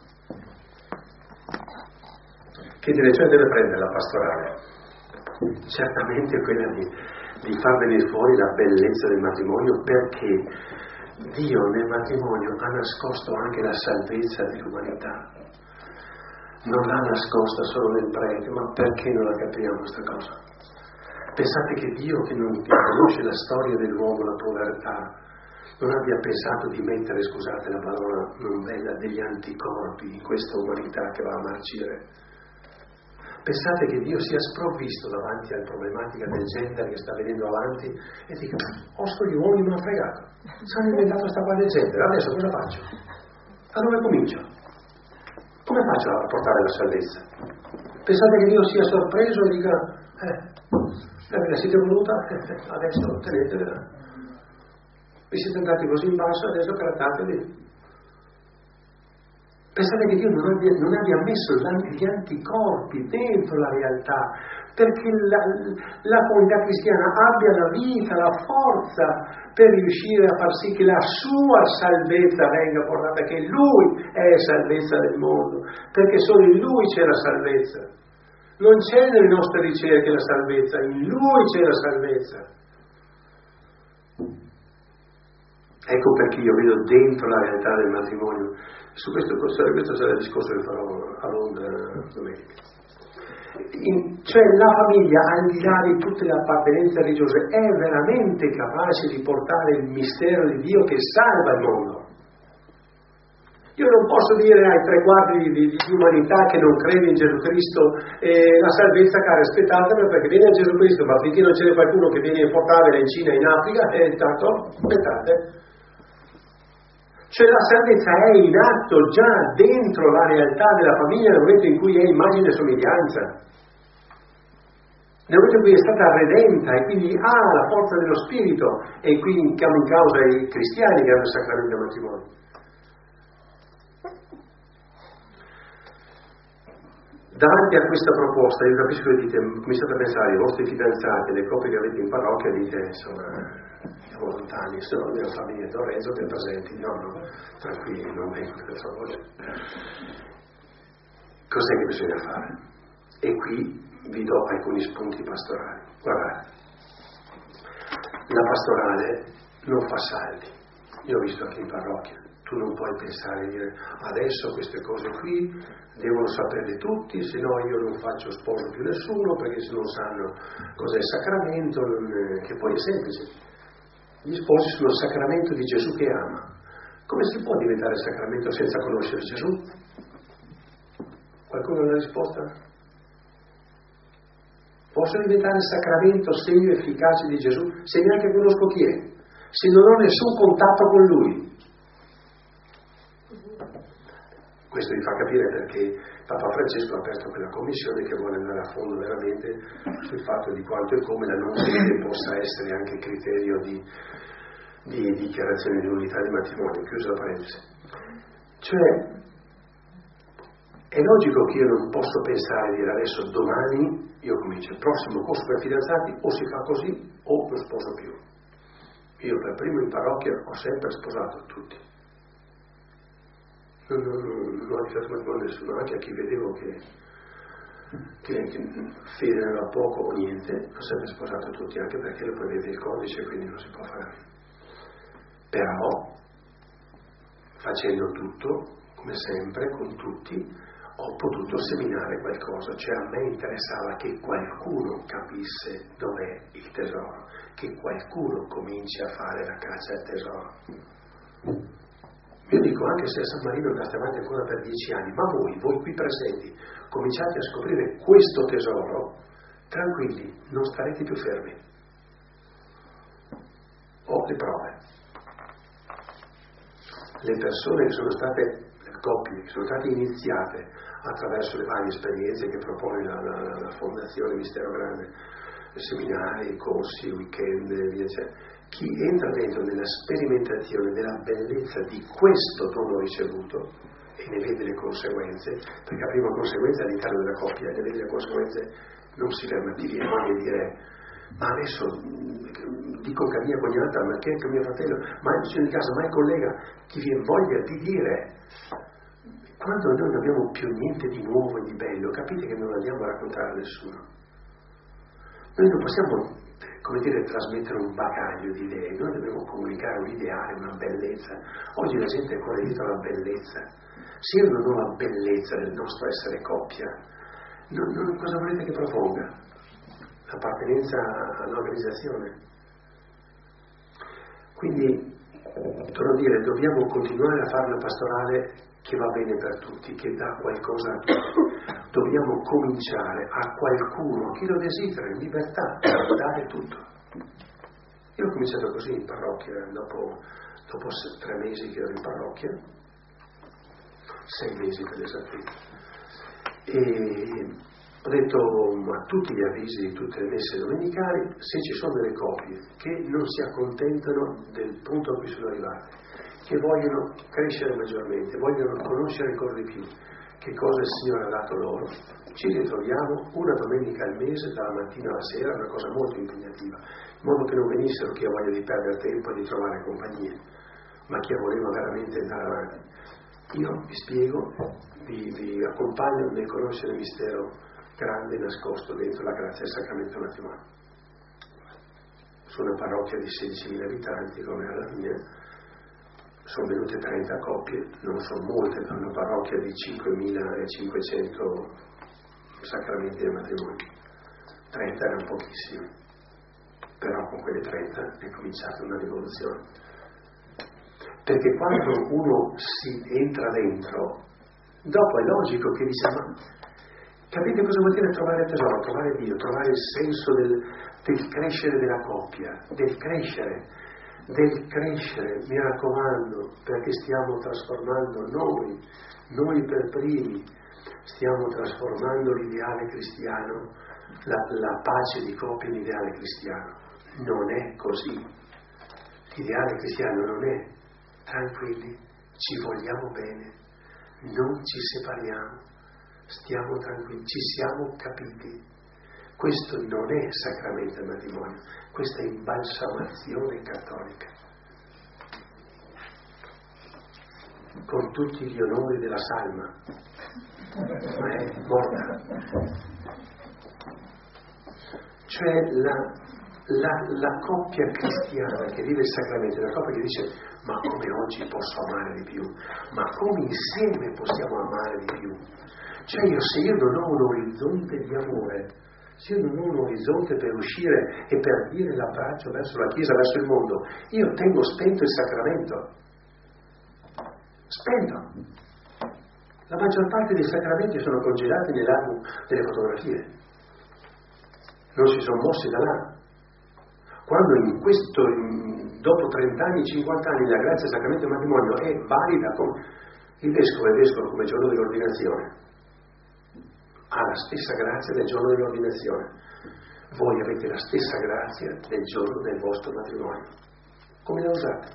Che direzione deve prendere la pastorale? Certamente quella di far venire fuori la bellezza del matrimonio, perché Dio nel matrimonio ha nascosto anche la salvezza dell'umanità. Non l'ha nascosta solo nel prete, ma perché non la capiamo questa cosa? Pensate che Dio, che non conosce la storia dell'uomo, la povertà, non abbia pensato di mettere, scusate la parola non bella, degli anticorpi in questa umanità che va a marcire. Pensate che Dio sia sprovvisto davanti alla problematica del gender che sta venendo avanti e dica: osco gli uomini mi hanno fregato, si hanno inventato questa qua del gender, adesso cosa faccio? Da dove comincio? Come faccio a portare la salvezza? Pensate che Dio sia sorpreso e dica: ve la siete voluta, adesso tenetevela. Vi siete andati così in basso, adesso grattatevi. Pensate che Dio non abbia messo gli anticorpi dentro la realtà, perché la comunità cristiana abbia la vita, la forza per riuscire a far sì che la sua salvezza venga portata, perché Lui è salvezza del mondo, perché solo in Lui c'è la salvezza. Non c'è nelle nostre ricerche la salvezza, in Lui c'è la salvezza. Ecco perché io vedo dentro la realtà del matrimonio. Su questo sarà il discorso che farò a Londra domenica. Cioè la famiglia, al di là di tutte le appartenenze religiose, è veramente capace di portare il mistero di Dio che salva il mondo. Io non posso dire ai 3/4 di umanità che non crede in Gesù Cristo la salvezza, cara, aspettatela perché viene a Gesù Cristo, ma finché non c'è qualcuno che viene a portarvela in Cina e in Africa, intanto aspettate. Cioè la salvezza è in atto già dentro la realtà della famiglia nel momento in cui è immagine e somiglianza, nel momento in cui è stata redenta e quindi ha la forza dello Spirito, e qui chiamo in causa i cristiani che hanno il sacramento del matrimonio. Davanti a questa proposta, io capisco che dite, cominciate a pensare, i vostri fidanzati, le coppie che avete in parrocchia, dite, insomma, siamo lontani, se no nella famiglia di Lorenzo che è presenti, no, tranquilli, non vengono per favore. Cos'è che bisogna fare? E qui vi do alcuni spunti pastorali. Guardate, la pastorale non fa saldi, io ho visto anche in parrocchia. Tu non puoi pensare di dire adesso queste cose qui devono saperle tutti, se no io non faccio sposo più nessuno, perché se non sanno cos'è il sacramento, che poi è semplice. Gli sposi sono il sacramento di Gesù che ama. Come si può diventare sacramento senza conoscere Gesù? Qualcuno ha una risposta? Posso diventare il sacramento segno efficace di Gesù se neanche conosco chi è, se non ho nessun contatto con Lui? Questo vi fa capire perché Papa Francesco ha aperto quella commissione che vuole andare a fondo veramente sul fatto di quanto e come la non fede possa essere anche criterio di dichiarazione di unità di matrimonio. Chiusa la parentesi. Cioè, è logico che io non posso pensare di dire adesso domani io comincio il prossimo corso per fidanzati, o si fa così o non sposo più. Io per primo in parrocchia ho sempre sposato tutti. Non ho difetto con nessuno, anche a chi vedevo che che fede ne aveva poco o niente, non sarebbe sposato tutti, anche perché lo prevede il codice, quindi non si può fare. Però, facendo tutto, come sempre, con tutti, ho potuto seminare qualcosa, cioè a me interessava che qualcuno capisse dov'è il tesoro, che qualcuno cominci a fare la caccia al tesoro. Io dico, anche se a San Marino andate avanti ancora per 10 anni, ma voi qui presenti, cominciate a scoprire questo tesoro, tranquilli, non starete più fermi. Ho le prove. Le persone che sono state, le coppie, che sono state iniziate attraverso le varie esperienze che propone la Fondazione Mistero Grande, seminari, corsi, weekend, eccetera. Chi entra dentro nella sperimentazione della bellezza di questo dono ricevuto e ne vede le conseguenze, perché la prima conseguenza all'interno della coppia, ne vede le conseguenze, non si ferma di dire ma adesso dico che mia cognata, ma che è mio fratello, ma è vicino di casa, ma è collega, chi viene voglia di dire. Quando noi non abbiamo più niente di nuovo e di bello, capite che non andiamo a raccontare a nessuno. Noi non possiamo, come dire, trasmettere un bagaglio di idee, noi dobbiamo comunicare un ideale, una bellezza. Oggi la gente è ancora dietro alla bellezza. Se io non ho la bellezza del nostro essere coppia, cosa volete che proponga? L'appartenenza all'organizzazione. Quindi, torno a dire, dobbiamo continuare a fare una pastorale che va bene per tutti, che dà qualcosa a tutti. Dobbiamo cominciare a qualcuno, chi lo desidera, in libertà, a dare tutto. Io ho cominciato così in parrocchia, dopo 3 mesi che ero in parrocchia, 6 mesi per l'esattezza. E ho detto a tutti gli avvisi di tutte le messe domenicali, se ci sono delle coppie che non si accontentano del punto a cui sono arrivate, che vogliono crescere maggiormente, vogliono conoscere ancora di più che cosa il Signore ha dato loro, ci ritroviamo una domenica al mese, dalla mattina alla sera, una cosa molto impegnativa, in modo che non venissero chi ha voglia di perdere tempo e di trovare compagnia, ma chi voleva veramente andare avanti. Io vi spiego, vi accompagno nel conoscere il mistero grande nascosto dentro la grazia del sacramento del matrimonio. Su una parrocchia di 16.000 abitanti come alla mia, sono venute 30 coppie, non sono molte per una parrocchia di 5.500 sacramenti del matrimonio. 30 erano pochissimi, però con quelle 30 è cominciata una rivoluzione. Perché quando uno si entra dentro, dopo è logico che dice, ma capite cosa vuol dire trovare il tesoro, trovare Dio, trovare il senso del crescere della coppia, del crescere, mi raccomando, perché stiamo trasformando noi per primi, stiamo trasformando l'ideale cristiano, la pace di coppia in ideale cristiano. Non è così. L'ideale cristiano non è tranquilli, ci vogliamo bene, non ci separiamo, stiamo tranquilli, ci siamo capiti. Questo non è sacramento del matrimonio, questa è imbalsamazione cattolica. Con tutti gli onori della salma, ma è morta. Cioè la coppia cristiana che vive il sacramento, la coppia che dice, ma come oggi posso amare di più? Ma come insieme possiamo amare di più? Cioè se io non ho un orizzonte di amore, se io non ho un orizzonte per uscire e per dire l'abbraccio verso la Chiesa, verso il mondo, io tengo spento il sacramento. Spento. La maggior parte dei sacramenti sono congelati nell'album delle fotografie. Non si sono mossi da là. Quando dopo 30 anni, 50 anni, la grazia del sacramento del matrimonio è valida, il vescovo è vescovo come giorno dell'ordinazione. Ha la stessa grazia del giorno dell'ordinazione. Voi avete la stessa grazia del giorno del vostro matrimonio. Come la usate?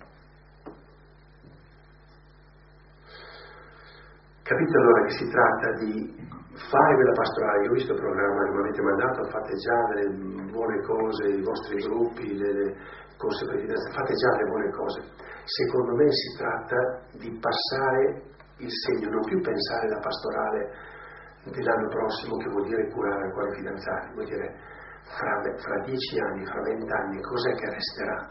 Capite allora che si tratta di fare quella pastorale? Io ho visto il programma che mi avete mandato, fate già le buone cose, i vostri gruppi, le corse per fidanzati, fate già le buone cose. Secondo me si tratta di passare il segno, non più pensare la pastorale dell'anno prossimo, che vuol dire curare ancora i fidanzati, vuol dire fra 10 anni, fra 20 anni, cos'è che resterà?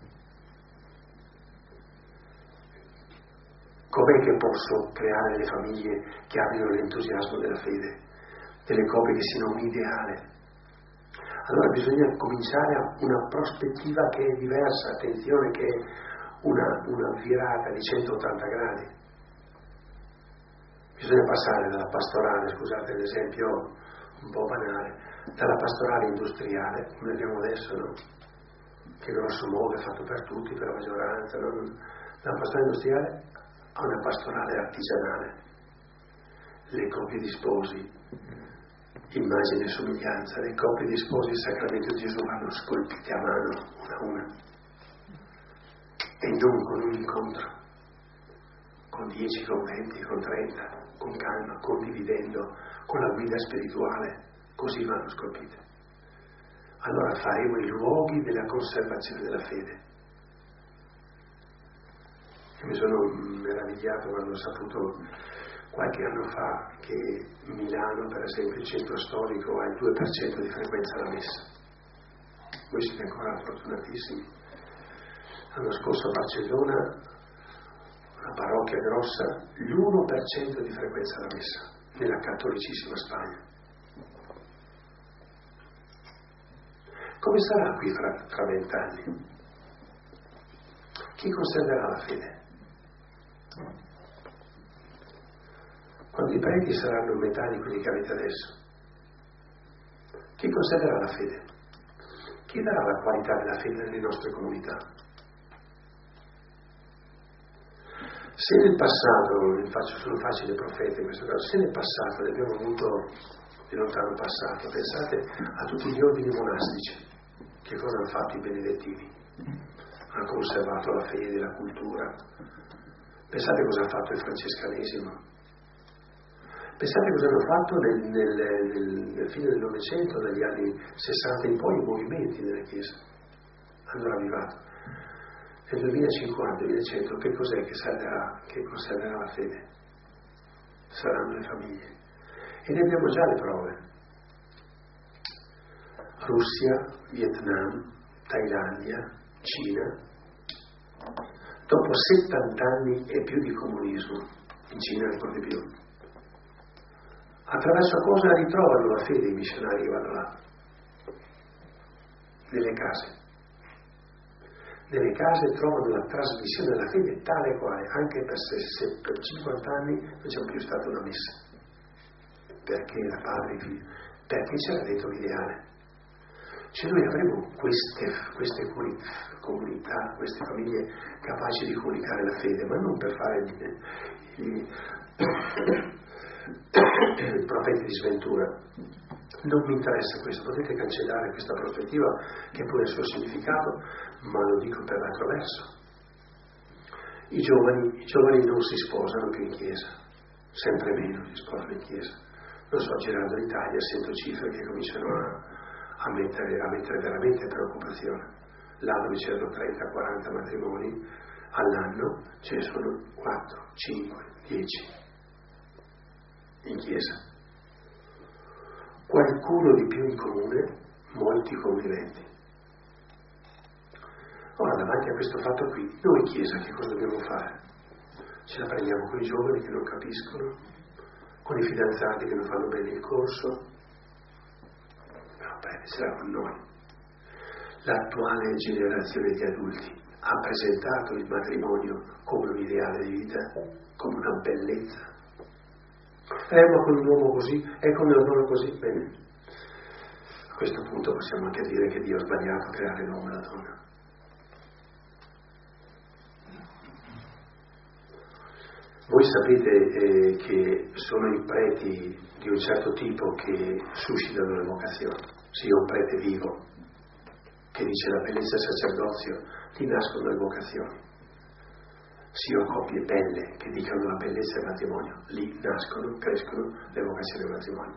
Com'è che posso creare delle famiglie che abbiano l'entusiasmo della fede, delle coppie che siano un ideale? Allora bisogna cominciare a una prospettiva che è diversa, attenzione, che è una virata di 180 gradi. Bisogna passare dalla pastorale, scusate l'esempio un po' banale, dalla pastorale industriale, come abbiamo adesso, no? Che grosso modo è fatto per tutti, per la maggioranza, no? Dalla pastorale industriale a una pastorale artigianale. Le coppie di sposi, immagine e somiglianza, le coppie di sposi del sacramento di Gesù vanno scolpite a mano, una a una, e non con un incontro, con 10, con 20, con 30, con calma, condividendo, con la guida spirituale, così vanno scolpite. Allora faremo i luoghi della conservazione della fede. Io mi sono meravigliato quando ho saputo qualche anno fa che Milano, per esempio, il centro storico, ha il 2% di frequenza alla messa. Voi siete ancora fortunatissimi. L'anno scorso a Barcellona, una parrocchia grossa, l'1% di frequenza alla messa, nella cattolicissima Spagna. Come sarà qui fra 20 anni? Chi conserverà la fede? Quando i preti saranno metà di quelli che avete adesso, chi conserverà la fede? Chi darà la qualità della fede nelle nostre comunità? Se nel passato, sono facile profeta in questo caso, se nel passato ne abbiamo avuto di lontano passato, pensate a tutti gli ordini monastici, che cosa hanno fatto i benedettini? Hanno conservato la fede, la cultura. Pensate cosa ha fatto il francescanesimo. Pensate cosa hanno fatto nel fine del Novecento, dagli anni 60 in poi, i movimenti nella Chiesa. Hanno ravvivato. Nel 2050, 2100, che cos'è che conserverà la fede? Saranno le famiglie. E ne abbiamo già le prove. Russia, Vietnam, Thailandia, Cina. Dopo 70 anni e più di comunismo, in Cina ancora di più, attraverso cosa ritrovano la fede i missionari che vanno là? Nelle case. Nelle case trovano la trasmissione della fede tale quale, anche per 50 anni non c'è più stata una messa. Perché da padre e figlio? Perché c'era dentro l'ideale. Cioè noi avremo queste comunità, queste famiglie capaci di comunicare la fede, ma non per fare i profeti di sventura. Non mi interessa questo, potete cancellare questa prospettiva che pure ha il suo significato, ma lo dico per l'altro verso. I giovani non si sposano più in chiesa, sempre meno si sposano in chiesa. Non so, girando l'Italia sento cifre che cominciano a mettere veramente preoccupazione. Là dove c'erano 30-40 matrimoni all'anno, ce ne sono 4, 5, 10 in chiesa. Qualcuno di più in comune, molti conviventi. Ora, davanti a questo fatto qui, noi Chiesa che cosa dobbiamo fare? Ce la prendiamo con i giovani che non capiscono, con i fidanzati che non fanno bene il corso? No, prendersela con noi. L'attuale generazione di adulti ha presentato il matrimonio come un ideale di vita, come una bellezza. Ma con un uomo così, con una donna così, bene. A questo punto possiamo anche dire che Dio ha sbagliato a creare l'uomo e la donna. Voi sapete che sono i preti di un certo tipo che suscitano le vocazioni. Se io ho un prete vivo che dice la bellezza del sacerdozio, ti nascono le vocazioni. Se io ho coppie belle che dicono la bellezza del matrimonio, lì nascono, crescono le vocazioni del matrimonio.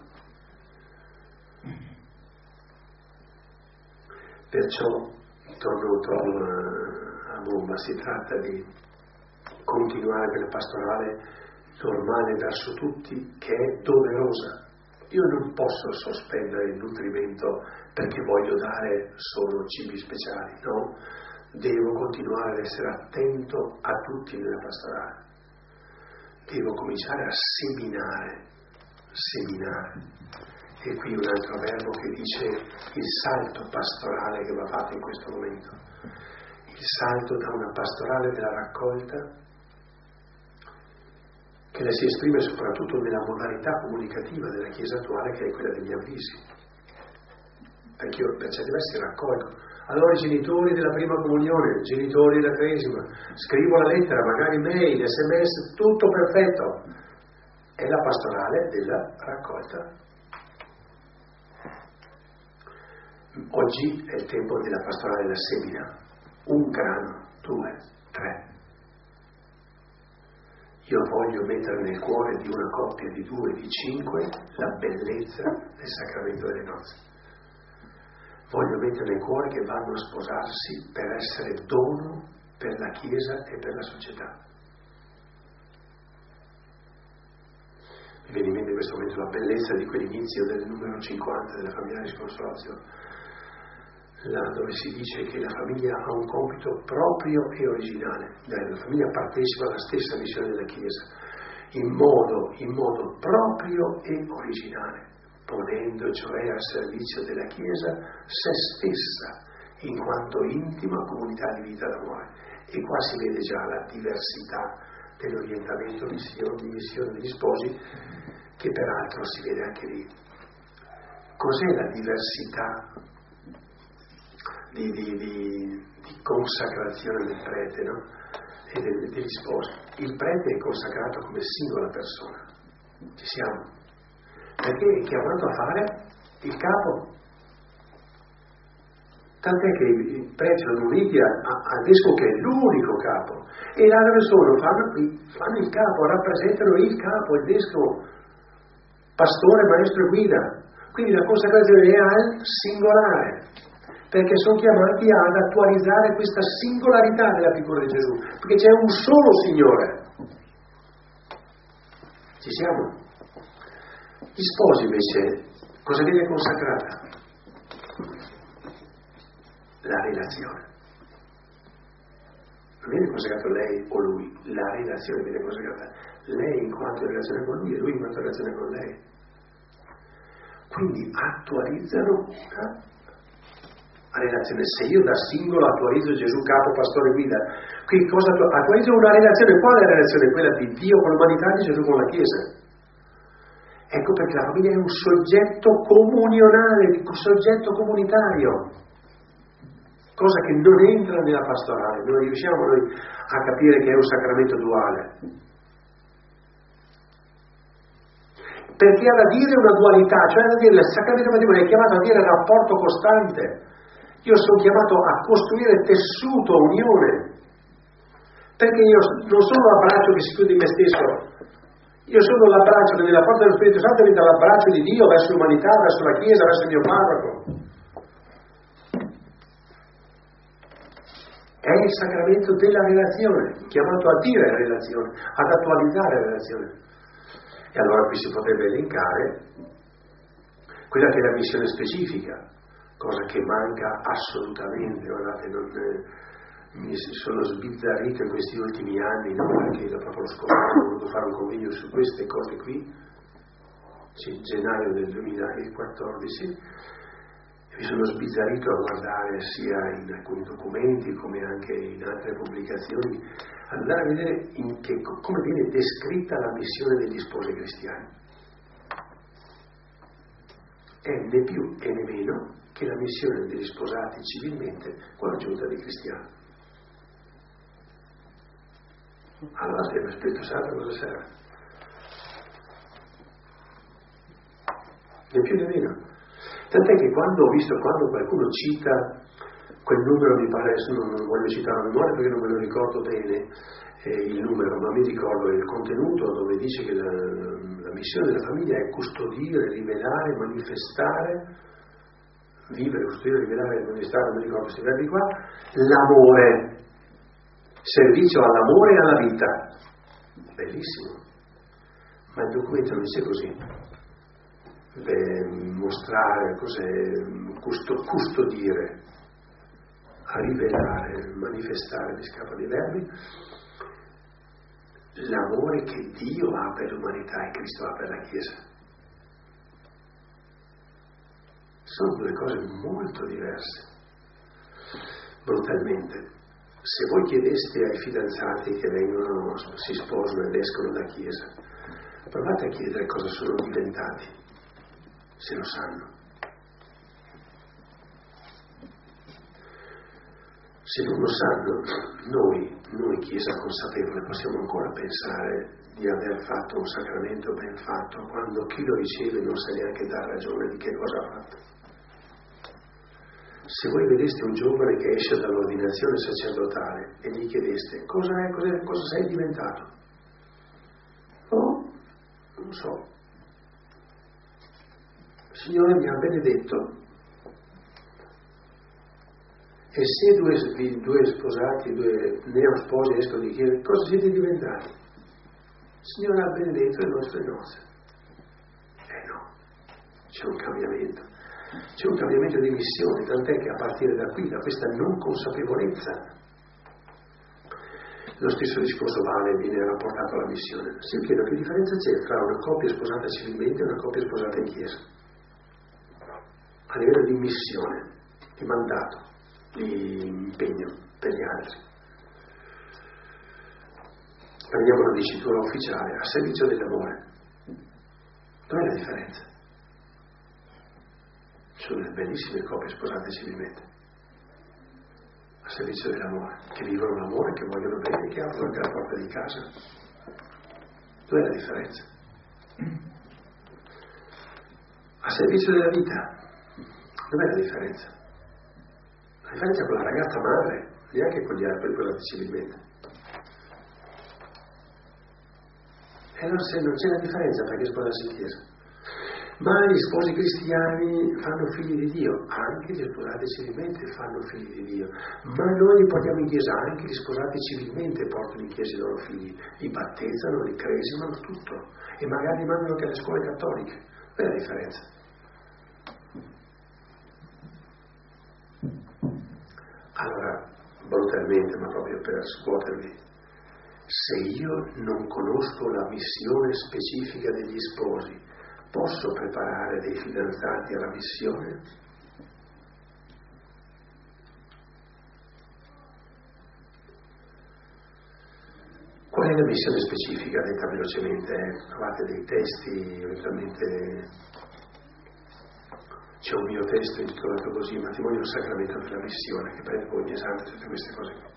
Perciò, torno a bomba, si tratta di continuare quella pastorale normale verso tutti, che è doverosa, Io non posso sospendere il nutrimento perché voglio dare solo cibi speciali, no? Devo continuare ad essere attento a tutti nella pastorale. Devo cominciare a seminare. E qui un altro verbo che dice il salto pastorale che va fatto in questo momento. Il salto da una pastorale della raccolta, che la si esprime soprattutto nella modalità comunicativa della Chiesa attuale, che è quella degli avvisi. Perché io per certi versi raccolgo. Allora i genitori della prima comunione, genitori della cresima, scrivo la lettera, magari mail, sms, tutto perfetto. È la pastorale della raccolta. Oggi è il tempo della pastorale della semina. 1 grano, 2, 3. Io voglio mettere nel cuore di una coppia di 2, di 5, la bellezza del sacramento delle nozze. Voglio mettere nel cuore che vanno a sposarsi per essere dono per la Chiesa e per la società. Mi viene in mente in questo momento la bellezza di quell'inizio del numero 50 della Familiaris Consolatio, là dove si dice che la famiglia ha un compito proprio e originale. La famiglia partecipa alla stessa missione della Chiesa, in modo proprio e originale, ponendo cioè al servizio della Chiesa se stessa, in quanto intima comunità di vita d'amore. E qua si vede già la diversità dell'orientamento di missione degli sposi, che peraltro si vede anche lì. Cos'è la diversità di consacrazione del prete, no? E degli sposi? Il prete è consacrato come singola persona, ci siamo, perché è chiamato a fare il capo. Tant'è che i preti sono uniti al vescovo, che è l'unico capo, e le altre persone fanno il capo, rappresentano il capo, il vescovo, pastore, maestro e guida. Quindi la consacrazione è al singolare, perché sono chiamati ad attualizzare questa singolarità della figura di Gesù, perché c'è un solo Signore. Ci siamo? Gli sposi invece, cosa viene consacrata? La relazione. Non viene consacrato lei o lui, la relazione viene consacrata. Lei in quanto relazione con lui e lui in quanto relazione con lei. Quindi attualizzano una relazione. Se io da singolo attualizzo Gesù capo, pastore, guida, qui cosa attualizzo? Una relazione. Quale relazione? Quella di Dio con l'umanità, di Gesù con la Chiesa. Ecco perché la famiglia è un soggetto comunionale, un soggetto comunitario, cosa che non entra nella pastorale. Non riusciamo noi a capire che è un sacramento duale, perché ha da dire una dualità, cioè ha da dire il sacramento matrimoniale è chiamato a dire rapporto costante. Io sono chiamato a costruire tessuto, unione, perché io non sono l'abbraccio che si chiude in me stesso, io sono l'abbraccio che nella forza dello Spirito Santo diventa l'abbraccio di Dio verso l'umanità, verso la Chiesa, verso il mio parroco. È il sacramento della relazione, chiamato a dire relazione, ad attualizzare la relazione. E allora qui si potrebbe elencare quella che è la missione specifica, cosa che manca assolutamente. Guardate, mi sono sbizzarrito in questi ultimi anni, no? Perché proprio lo scorso anno ho voluto fare un convegno su queste cose qui, gennaio del 2014, mi sono sbizzarrito a guardare sia in alcuni documenti come anche in altre pubblicazioni, andare a vedere come viene descritta la missione degli sposi cristiani. È né più e né meno che la missione degli sposati civilmente con la giunta dei cristiani. Allora se lo Spirito Santo cosa serve? Né più né meno. Tant'è che quando qualcuno cita quel numero, mi pare, adesso non voglio citare a memoria perché non me lo ricordo bene il numero, ma mi ricordo il contenuto dove dice che la missione della famiglia è custodire, rivelare, manifestare, vivere, custodire, rivelare, manifestare, non mi ricordo questi verbi qua, l'amore, servizio all'amore e alla vita. Bellissimo, ma il documento non dice così. mostrare, custodire, a rivelare, manifestare, mi scappa di verbi, l'amore che Dio ha per l'umanità e Cristo ha per la Chiesa. Sono due cose molto diverse. Brutalmente, se voi chiedeste ai fidanzati che si sposano ed escono da Chiesa, provate a chiedere cosa sono diventati, se lo sanno. Se non lo sanno, noi Chiesa consapevole possiamo ancora pensare di aver fatto un sacramento ben fatto quando chi lo riceve non sa neanche dar ragione di che cosa ha fatto. Se voi vedeste un giovane che esce dall'ordinazione sacerdotale e gli chiedeste cosa sei diventato? Oh, non so. Il Signore mi ha benedetto. E se due sposati, due neosposi escono di chiesa, cosa siete diventati? Il Signore ha benedetto le nostre nozze. No, c'è un cambiamento. C'è un cambiamento di missione, tant'è che a partire da qui, da questa non consapevolezza, lo stesso discorso viene rapportato alla missione. Si chiede che differenza c'è tra una coppia sposata civilmente e una coppia sposata in chiesa? A livello di missione, di mandato, di impegno per gli altri. Prendiamo la dicitura ufficiale, a servizio dell'amore. Dov'è la differenza? Sono le bellissime coppie sposate civilmente, a servizio dell'amore, che vivono l'amore, che vogliono bene, che aprono anche la porta di casa. Dov'è la differenza? A servizio della vita, dov'è la differenza? La differenza è con la ragazza madre, neanche con gli altri sposati civilmente. E allora se non c'è la differenza, perché sposarsi in chiesa? Ma gli sposi cristiani fanno figli di Dio, anche gli sposati civilmente fanno figli di Dio, ma noi li portiamo in chiesa, anche gli sposati civilmente portano in chiesa i loro figli, li battezzano, li cresimano, tutto, e magari li mandano anche alle scuole cattoliche. Qual è la differenza? Allora, brutalmente, ma proprio per scuotervi, se io non conosco la missione specifica degli sposi, posso preparare dei fidanzati alla missione? Qual è la missione specifica? Detta velocemente, trovate dei testi, eventualmente c'è un mio testo intitolato così, Matrimonio Sacramento per la missione, che prende poi in esame tutte queste cose qui.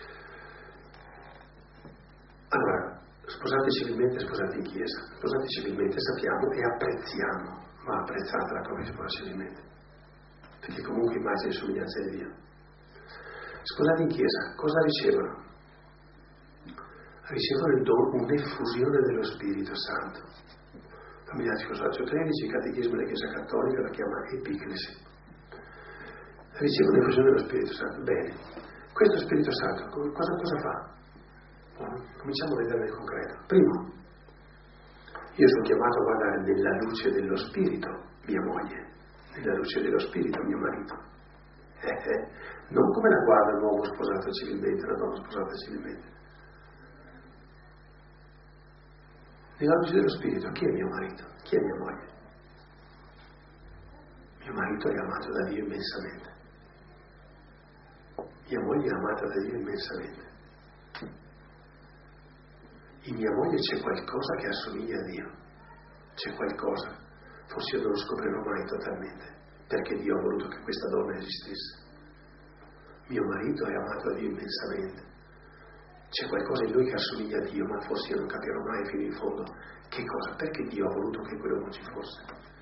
Allora, sposati civilmente, sposati in chiesa. Sposati civilmente sappiamo e apprezziamo, ma apprezzate la propria sposa civilmente, perché comunque immagine e somiglianza di Dio. Sposati in chiesa, cosa ricevono? Ricevono il dono, un'effusione dello Spirito Santo. Familiatico Socio 13, il Catechismo della Chiesa Cattolica la chiama epiclesi. Ricevono l'effusione dello Spirito Santo. Bene, questo Spirito Santo cosa fa? Cominciamo a vedere nel concreto. Primo, io sono chiamato a guardare nella luce dello Spirito mia moglie, nella luce dello Spirito mio marito. Non come la guarda l'uomo sposato civilmente, la donna sposata civilmente. Nella luce dello Spirito, chi è mio marito? Chi è mia moglie? Mio marito è amato da Dio immensamente. Mia moglie è amata da Dio immensamente. In mia moglie c'è qualcosa che assomiglia a Dio, c'è qualcosa, forse io non lo scoprirò mai totalmente, perché Dio ha voluto che questa donna esistesse. Mio marito è amato da Dio immensamente, c'è qualcosa in lui che assomiglia a Dio, ma forse io non capirò mai fino in fondo che cosa, perché Dio ha voluto che quell'uomo ci fosse.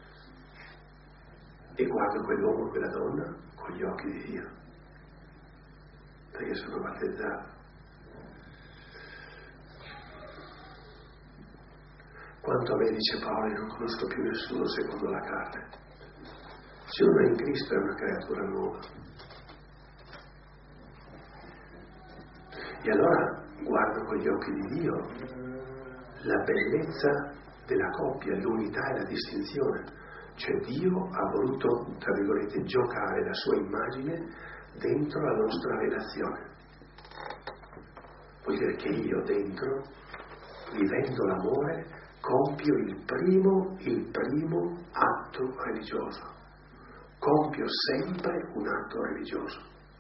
E guardo quell'uomo e quella donna con gli occhi di Dio, perché sono battezzato. Quanto a me, dice Paolo, io non conosco più nessuno secondo la carne. Se uno è in Cristo è una creatura nuova. E allora guardo con gli occhi di Dio la bellezza della coppia, l'unità e la distinzione. Cioè Dio ha voluto, tra virgolette, giocare la sua immagine dentro la nostra relazione. Vuol dire che io dentro, vivendo l'amore, compio il primo atto religioso. Compio sempre un atto religioso.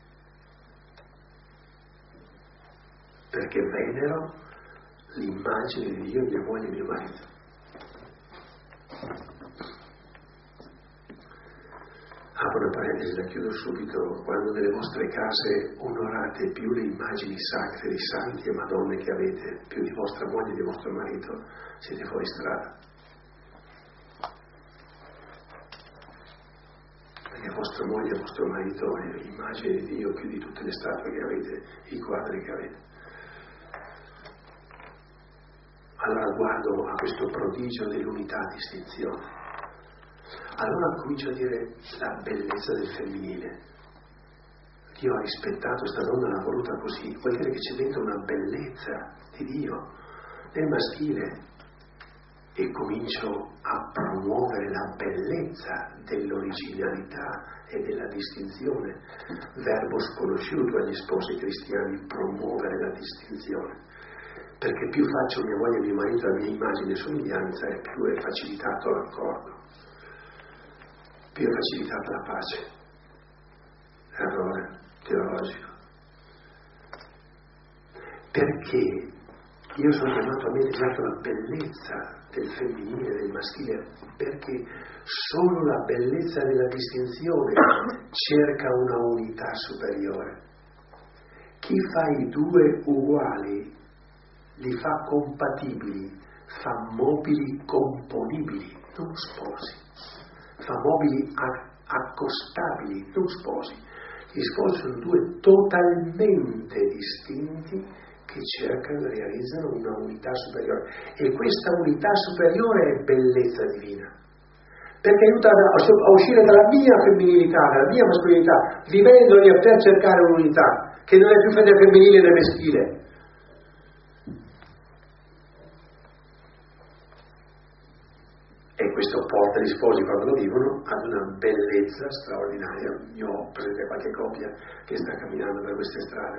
Perché venero l'immagine di Dio in mia moglie e mio marito. Apro una parentesi, la chiudo subito. Quando nelle vostre case onorate più le immagini sacre di santi e madonne che avete, più di vostra moglie e di vostro marito, siete fuori strada. Perché vostra moglie e vostro marito è l'immagine di Dio più di tutte le statue che avete, i quadri che avete. Allora guardo a questo prodigio dell'unità distinzione. Allora comincio a dire la bellezza del femminile. Dio ha rispettato questa donna, l'ha voluta così. Vuol dire che c'è dentro una bellezza di Dio nel maschile, e comincio a promuovere la bellezza dell'originalità e della distinzione. Verbo sconosciuto agli sposi cristiani, promuovere la distinzione. Perché più faccio mia moglie e mio marito a mia immagine e somiglianza, e più è facilitato l'accordo, più è facilitata la pace. Errore teologico. Perché io sono chiamato a meditare la bellezza del femminile e del maschile, perché solo la bellezza della distinzione cerca una unità superiore. Chi fa i due uguali li fa compatibili, fa mobili componibili, non sposi. Fa mobili accostabili, non sposi. Gli sposi sono due totalmente distinti che cercano e realizzano una unità superiore. E questa unità superiore è bellezza divina. Perché aiuta a uscire dalla mia femminilità, dalla mia mascolinità, vivendoli per cercare un'unità, che non è più fede femminile né maschile. E questo porta gli sposi, quando lo vivono, ad una bellezza straordinaria. Io ho presente qualche coppia che sta camminando per queste strade.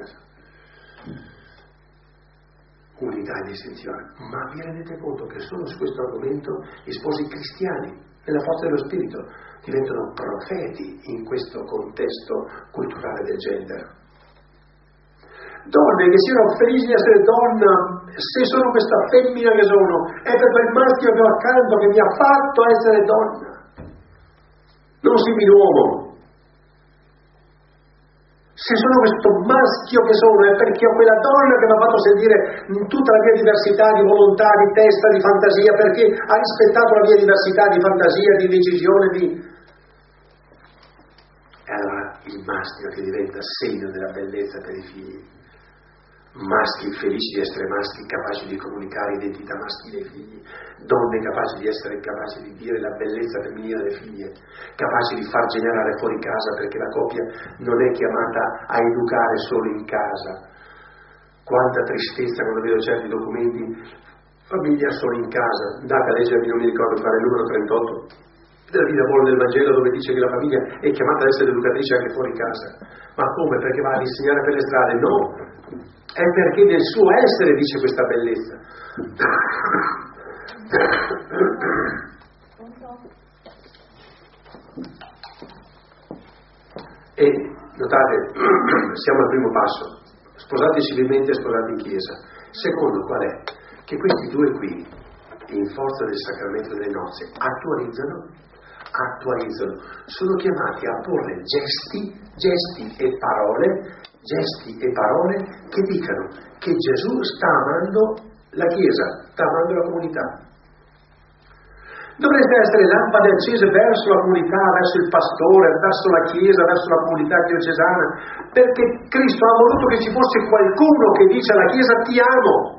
Unità e distinzione. Ma vi rendete conto che solo su questo argomento gli sposi cristiani, nella forza dello spirito, diventano profeti in questo contesto culturale del gender. Donne che siano felici di essere donna, se sono questa femmina che sono, è per quel maschio che ho accanto che mi ha fatto essere donna, non seminuomo. Se sono questo maschio che sono, è perché ho quella donna che mi ha fatto sentire tutta la mia diversità di volontà, di testa, di fantasia, perché ha rispettato la mia diversità di fantasia, di decisione, di... E allora il maschio che diventa segno della bellezza per i figli. Maschi felici di essere maschi, capaci di comunicare identità maschile ai figli, donne capaci di dire la bellezza femminile alle figlie, capaci di far generare fuori casa, perché la coppia non è chiamata a educare solo in casa. Quanta tristezza quando vedo certi documenti, famiglia solo in casa. Andate a leggervi, non mi ricordo fare il numero 38 della Vita Buona del Vangelo, dove dice che la famiglia è chiamata ad essere educatrice anche fuori casa. Ma come? Perché va ad insegnare per le strade? No, è perché nel suo essere dice questa bellezza. E notate, siamo al primo passo: sposati civilmente e sposati in chiesa. Secondo, qual è? Che questi due qui, in forza del sacramento delle nozze, attualizzano, sono chiamati a porre gesti e parole che dicano che Gesù sta amando la Chiesa, sta amando la comunità. Dovreste essere lampade accese verso la comunità, verso il pastore, verso la Chiesa, verso la comunità diocesana, perché Cristo ha voluto che ci fosse qualcuno che dice alla Chiesa: ti amo.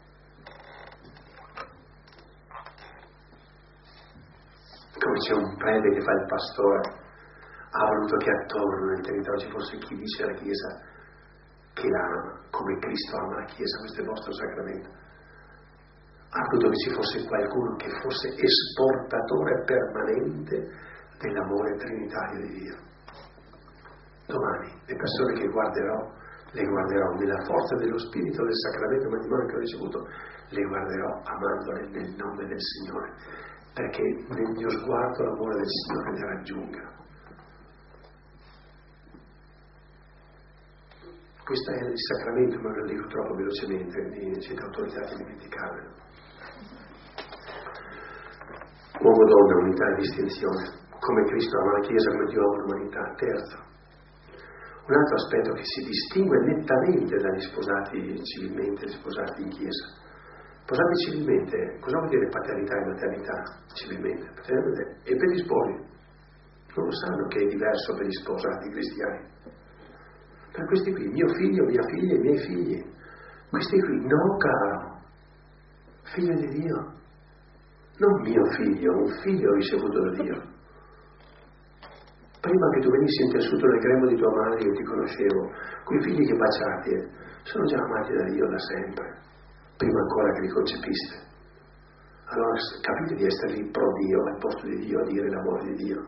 Come c'è un prete che fa il pastore, ha voluto che attorno nel territorio ci fosse chi dice alla Chiesa che la ama, come Cristo ama la Chiesa. Questo è il vostro sacramento. ha voluto che ci fosse qualcuno che fosse esportatore permanente dell'amore trinitario di Dio. Domani le persone che guarderò, le guarderò nella forza dello Spirito del sacramento matrimonio che ho ricevuto, le guarderò amandole nel nome del Signore, perché nel mio sguardo l'amore del Signore le raggiunga. Questo è il sacramento, ma ve lo dico troppo velocemente, siete autorizzati a dimenticarvelo. Uomo-donna, unità e distinzione, come Cristo ama la Chiesa, come Dio ama l'umanità. Terzo, un altro aspetto che si distingue nettamente dagli sposati civilmente, sposati in Chiesa. Sposati civilmente, cosa vuol dire paternità e maternità civilmente? E per gli sposi, non lo sanno che è diverso per gli sposati cristiani. Per questi qui, mio figlio, mia figlia, i miei figli. Questi qui, no caro, figlio di Dio. Non mio figlio, un figlio ricevuto da Dio. Prima che tu venissi intessuto nel grembo di tua madre io ti conoscevo. Quei figli che baciate sono già amati da Dio da sempre, prima ancora che li concepiste. Allora capite di essere lì pro Dio, al posto di Dio, a dire l'amore di Dio.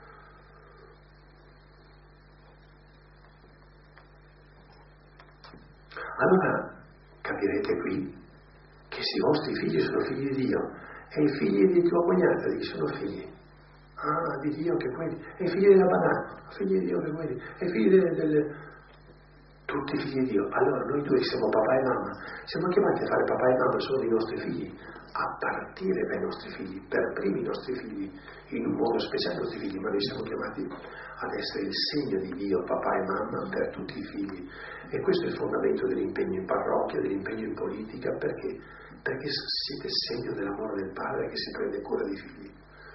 Allora capirete qui che se i vostri figli sono figli di Dio e i figli di tua cognata di chi sono figli? Ah, di Dio che puoi dire. E i figli della banana, figli di Dio che puoi dire. E i figli tutti figli di Dio. Allora noi due siamo papà e mamma, siamo chiamati a fare papà e mamma solo dei nostri figli, a partire dai nostri figli, per primi i nostri figli, in un modo speciale i nostri figli, ma noi siamo chiamati ad essere il segno di Dio, papà e mamma, per tutti i figli. E questo è il fondamento dell'impegno in parrocchia, dell'impegno in politica, perché siete segno dell'amore del Padre che si prende cura dei figli.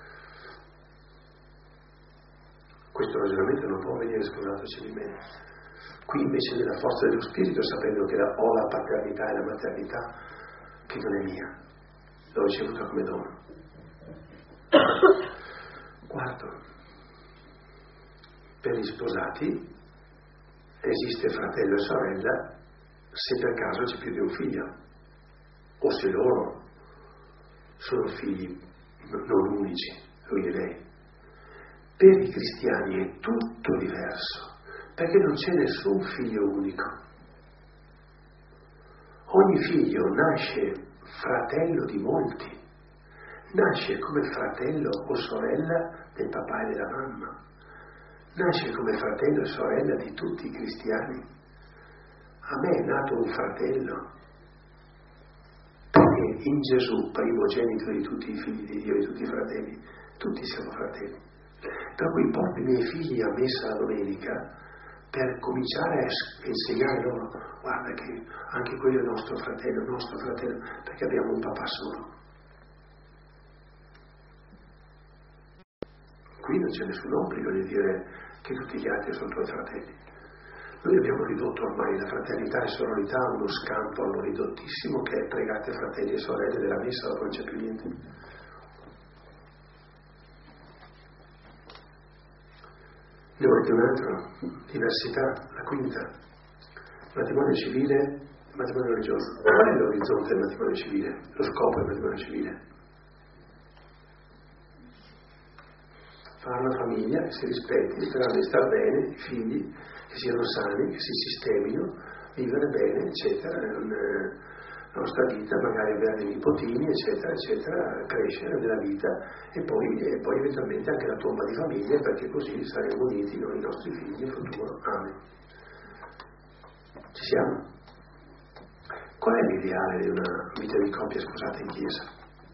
Questo ragionamento non può venire sposato civilmente. Qui invece nella forza dello Spirito, sapendo che ho la paternità e la maternità che non è mia, l'ho ricevuta come dono. Quarto, per gli sposati esiste fratello e sorella se per caso c'è più di un figlio, o se loro sono figli non unici, lui e lei. Per i cristiani è tutto diverso, perché non c'è nessun figlio unico. Ogni figlio nasce fratello di molti, nasce come fratello o sorella del papà e della mamma, nasce come fratello e sorella di tutti i cristiani. A me è nato un fratello, perché in Gesù, primogenito di tutti i figli di Dio, di tutti i fratelli, tutti siamo fratelli. Per cui porto i miei figli a messa la domenica per cominciare a insegnare loro, guarda che anche quello è il nostro fratello, perché abbiamo un papà solo. Qui non c'è nessun obbligo di dire che tutti gli altri sono tuoi fratelli. Noi abbiamo ridotto ormai la fraternità e sororità a uno scampo ridottissimo che è pregate fratelli e sorelle della messa, dopo non c'è più niente. Ne volete un'altra? Diversità, la quinta. Matrimonio civile e matrimonio religioso. Qual è l'orizzonte del matrimonio civile? Lo scopo del matrimonio civile? Fare una famiglia che si rispetti, sperando di star bene, i figli che siano sani, che si sistemino, vivere bene, eccetera, la nostra vita, magari avere dei nipotini, eccetera, eccetera, crescere nella vita e poi eventualmente anche la tomba di famiglia, perché così saremo uniti noi, i nostri figli in futuro. Amen. Ci siamo? Qual è l'ideale di una vita di coppia sposata in chiesa?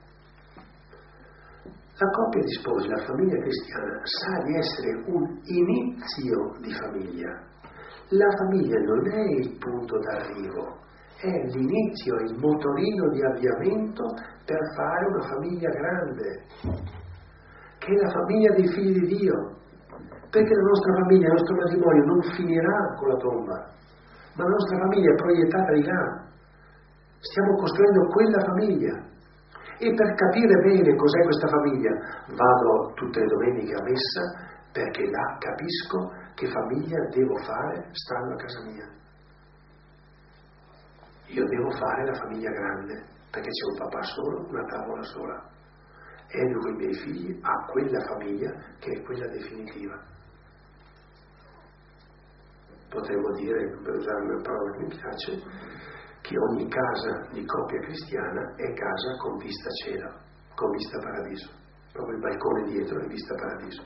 La coppia di sposi, la famiglia cristiana, sa di essere un inizio di famiglia. La famiglia non è il punto d'arrivo, è l'inizio, è il motorino di avviamento per fare una famiglia grande, che è la famiglia dei figli di Dio. Perché la nostra famiglia, il nostro matrimonio non finirà con la tomba, ma la nostra famiglia è proiettata di là. Stiamo costruendo quella famiglia. E per capire bene cos'è questa famiglia, vado tutte le domeniche a messa, perché là capisco che famiglia devo fare stando a casa mia. Io devo fare la famiglia grande, perché c'è un papà solo, una tavola sola. Educo i miei figli a quella famiglia che è quella definitiva. Potremmo dire, per usare una parola che mi piace, che ogni casa di coppia cristiana è casa con vista cielo, con vista paradiso. Proprio il balcone dietro è vista paradiso.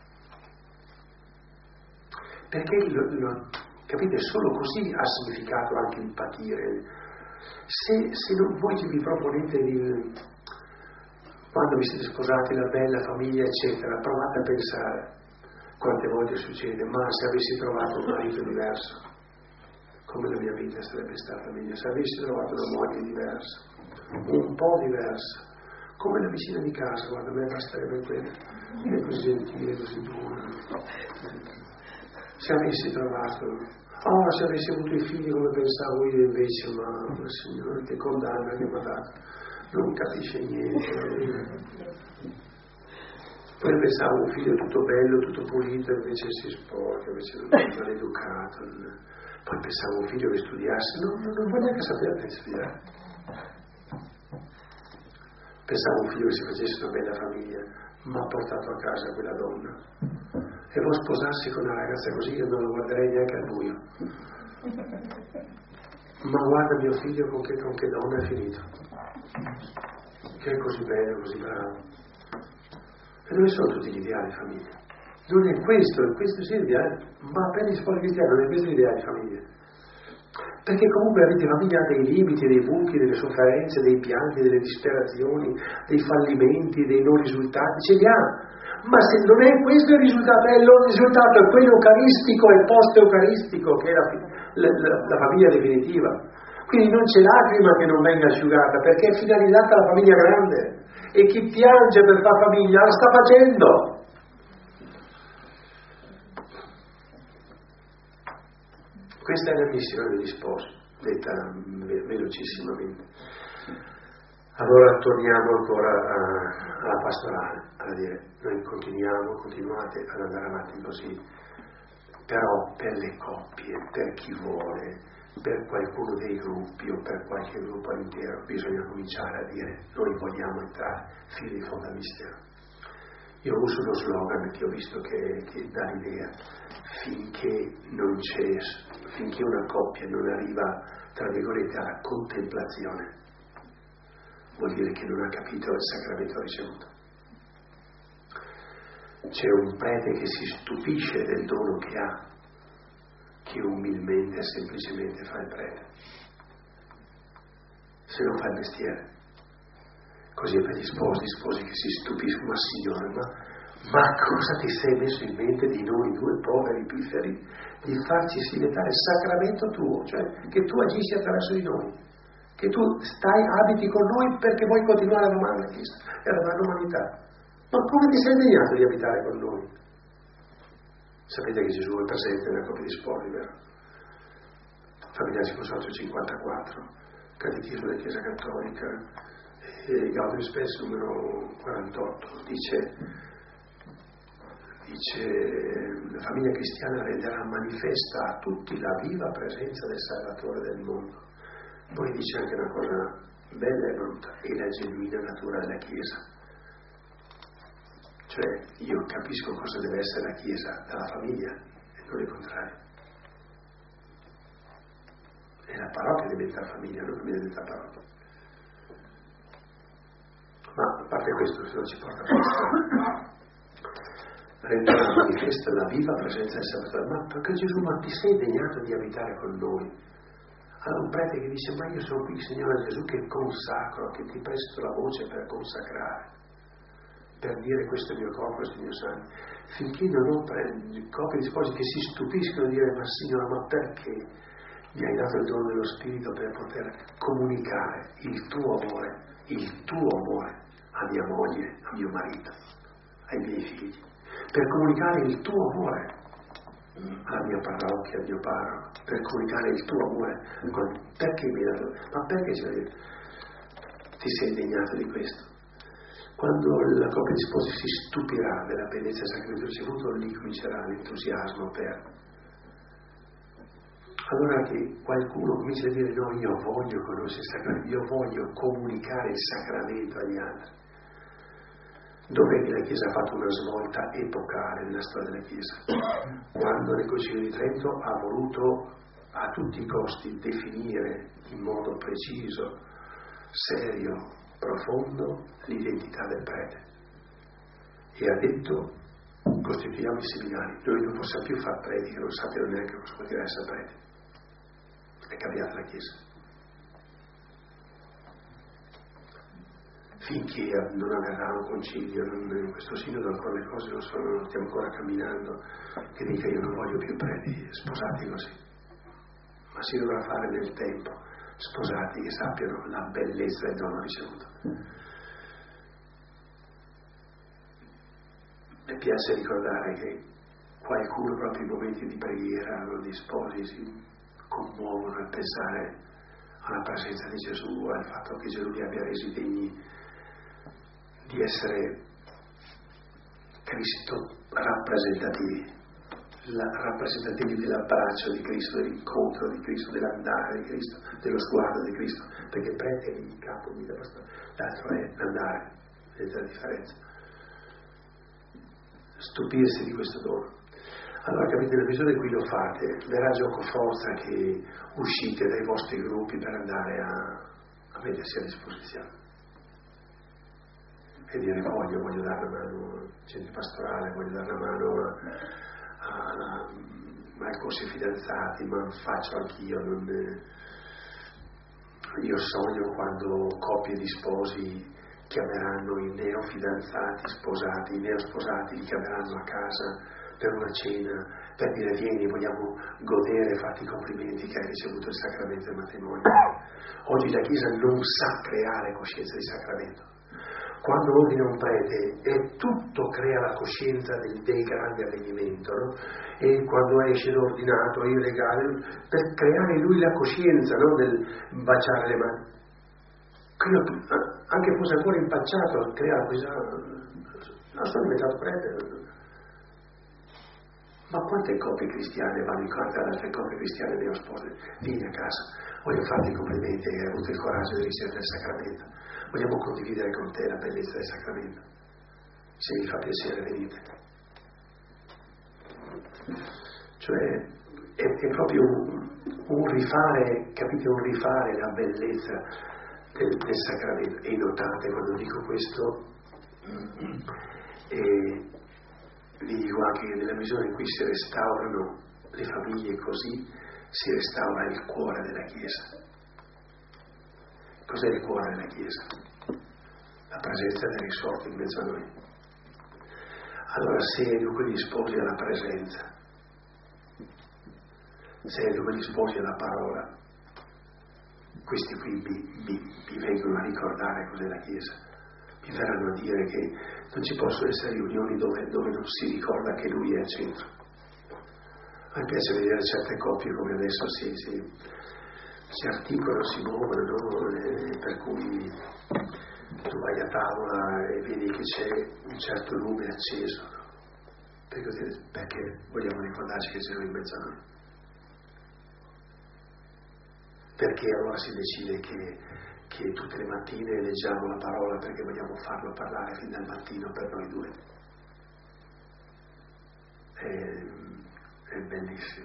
Perché, capite, solo così ha significato anche il patire. Se non voi vi proponete quando vi siete sposati, la bella famiglia, eccetera, provate a pensare quante volte succede, ma se avessi trovato un marito diverso, come la mia vita sarebbe stata meglio, se avessi trovato una moglie diversa, un po' diversa, come la vicina di casa, guarda, a me basterebbe quella, è così gentile, così buona. Se avessi trovato, se avessi avuto i figli come pensavo io invece, ma il Signore ti condanna che mi ha dato, non capisce niente. Poi pensavo un figlio tutto bello, tutto pulito, invece si sporca, invece non è maleducato. Poi pensavo un figlio che studiasse, non voglio neanche sapere di studiare. Pensavo un figlio che si facesse una bella famiglia, ma ha portato a casa quella donna. E vuoi sposarsi con una ragazza così, io non lo guarderei neanche al buio. Ma guarda mio figlio con che donna è finito. Che è così bello, così bravo. E dove sono tutti gli ideali di famiglia? Non è questo sì è l'ideale, ma per gli sposi cristiani non è questo l'ideale di famiglia. Perché comunque avete famiglia ha dei limiti, dei buchi, delle sofferenze, dei pianti, delle disperazioni, dei fallimenti, dei non risultati, ce li ha. Ma se non è questo il risultato, il risultato è quello eucaristico e post-eucaristico, che è la famiglia definitiva. Quindi non c'è lacrima che non venga asciugata, perché è finalizzata alla famiglia grande. E chi piange per far famiglia la sta facendo. Questa è la missione degli sposi, detta velocissimamente. Allora torniamo ancora alla pastorale, a dire, noi continuate ad andare avanti così, però per le coppie, per chi vuole, per qualcuno dei gruppi o per qualche gruppo intero, bisogna cominciare a dire, noi vogliamo entrare fino in fondo al mistero. Io uso uno slogan che ho visto che dà l'idea, finché una coppia non arriva, tra virgolette, alla contemplazione, vuol dire che non ha capito il sacramento ricevuto. C'è un prete che si stupisce del dono che ha, che umilmente e semplicemente fa il prete, se non fa il mestiere. Così è per gli sposi che si stupiscono, ma Signore, ma cosa ti sei messo in mente di noi due poveri pifferi, di farci diventare il sacramento tuo, cioè che tu agisci attraverso di noi, che tu abiti con noi perché vuoi continuare ad amare la Chiesa e ad amare l'umanità. Ma come ti sei degnato di abitare con noi? Sapete che Gesù è presente nella coppia di sposi, vero? Familiari Consorzio 54, Catechismo della Chiesa Cattolica, Gaudium Spes numero 48, dice la famiglia cristiana renderà manifesta a tutti la viva presenza del Salvatore del mondo. Poi dice anche una cosa bella e brutta, e la genuina natura della Chiesa. Cioè io capisco cosa deve essere la Chiesa dalla famiglia e non il contrario. E la parrocchia diventa famiglia, non diventa parrocchia. Ma a parte questo, se non ci porta a pensare, renderà manifesta la viva presenza del Salvatore. Ma perché Gesù, ma ti sei degnato di abitare con noi? Allora un prete che dice, ma io sono qui, Signore Gesù, che consacro, che ti presto la voce per consacrare, per dire questo è il mio corpo, questo è il mio sangue, finché non ho coppie di sposi che si stupiscono di dire, ma Signore, ma perché mi hai dato il dono dello Spirito per poter comunicare il tuo amore a mia moglie, a mio marito, ai miei figli, per comunicare il tuo amore alla mia parrocchia, al mio parroco, per comunicare il tuo amore. Perché mi hai dato? Ma perché ti sei degnato di questo? Quando la coppia di sposi si stupirà della bellezza del sacramento ricevuto, lì comincerà l'entusiasmo per Allora che qualcuno comincia a dire no, io voglio conoscere il sacramento, io voglio comunicare il sacramento agli altri. Dov'è che la Chiesa ha fatto una svolta epocale nella storia della Chiesa? Quando nel Concilio di Trento ha voluto a tutti i costi definire in modo preciso, serio, profondo l'identità del prete. E ha detto: costituiamo i seminari, noi non possiamo più fare preti che non sappiano neanche cosa vuol dire essere preti. È cambiata la Chiesa. Finché non avverrà un concilio, in questo sinodo ancora le cose non stiamo ancora camminando, che dica io non voglio più preti sposati così, ma si dovrà fare nel tempo, sposati che sappiano la bellezza del dono ricevuto. Mi piace ricordare che qualcuno proprio in momenti di preghiera o di sposi si commuovono nel pensare alla presenza di Gesù, al fatto che Gesù li abbia resi degni di essere Cristo rappresentativi, rappresentativi dell'abbraccio di Cristo, dell'incontro di Cristo, dell'andare di Cristo, dello sguardo di Cristo, perché il prete è il capo, l'altro è l'andare, senza differenza. Stupirsi di questo dono. Allora capite, nel bisogno qui lo fate, verrà gioco forza che uscite dai vostri gruppi per andare a mettersi a disposizione e dire voglio dare una mano al centro pastorale, voglio dare una mano ai corsi fidanzati, ma faccio anch'io. Io sogno quando coppie di sposi chiameranno i neofidanzati sposati, i neosposati li chiameranno a casa per una cena, per dire vieni, vogliamo godere e farti i complimenti che hai ricevuto il sacramento del matrimonio. Oggi la Chiesa non sa creare coscienza di sacramento. Quando ordina un prete è tutto crea la coscienza del grande avvenimento, no? E quando esce l'ordinato i regali, per creare in lui la coscienza, no? Del baciare le mani. Anche fosse ancora impacciato, crea questa. No, sono diventato prete. Ma quante coppie cristiane vanno incontro ad altre coppie cristiane neospose? Vieni a casa, voglio farti i complimenti che hai avuto il coraggio di ricevere il sacramento. Vogliamo condividere con te la bellezza del sacramento. Se vi fa piacere, venite. Cioè, è proprio un rifare, capite, un rifare la bellezza del sacramento. E notate, quando dico questo, vi dico anche che nella misura in cui si restaurano le famiglie così, si restaura il cuore della Chiesa. Cos'è il cuore della Chiesa? La presenza del risorto in mezzo a noi. Allora, se è dunque gli sposi alla presenza, se è dunque gli sposi alla parola, questi qui vi vengono a ricordare cos'è la Chiesa. Mi verranno a dire che non ci possono essere riunioni dove non si ricorda che Lui è al centro. A me piace vedere certe coppie come adesso si articolano, si muovono, no? Per cui tu vai a tavola e vedi che c'è un certo lume acceso, no? Perché vogliamo ricordarci che c'è Lui in mezzo a noi. Perché allora si decide che tutte le mattine leggiamo la parola perché vogliamo farlo parlare fin dal mattino per noi due. È bellissimo.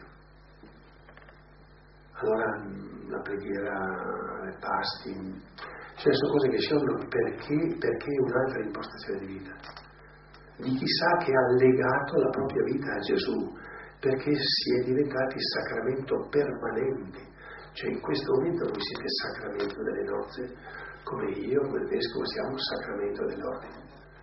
Allora la preghiera, il fasting, cioè sono cose che scelgono perché un'altra impostazione di vita. Di chissà che ha legato la propria vita a Gesù, perché si è diventati sacramento permanente. Cioè in questo momento voi siete sacramento delle nozze, come io, come il Vescovo, siamo un sacramento dell'ordine.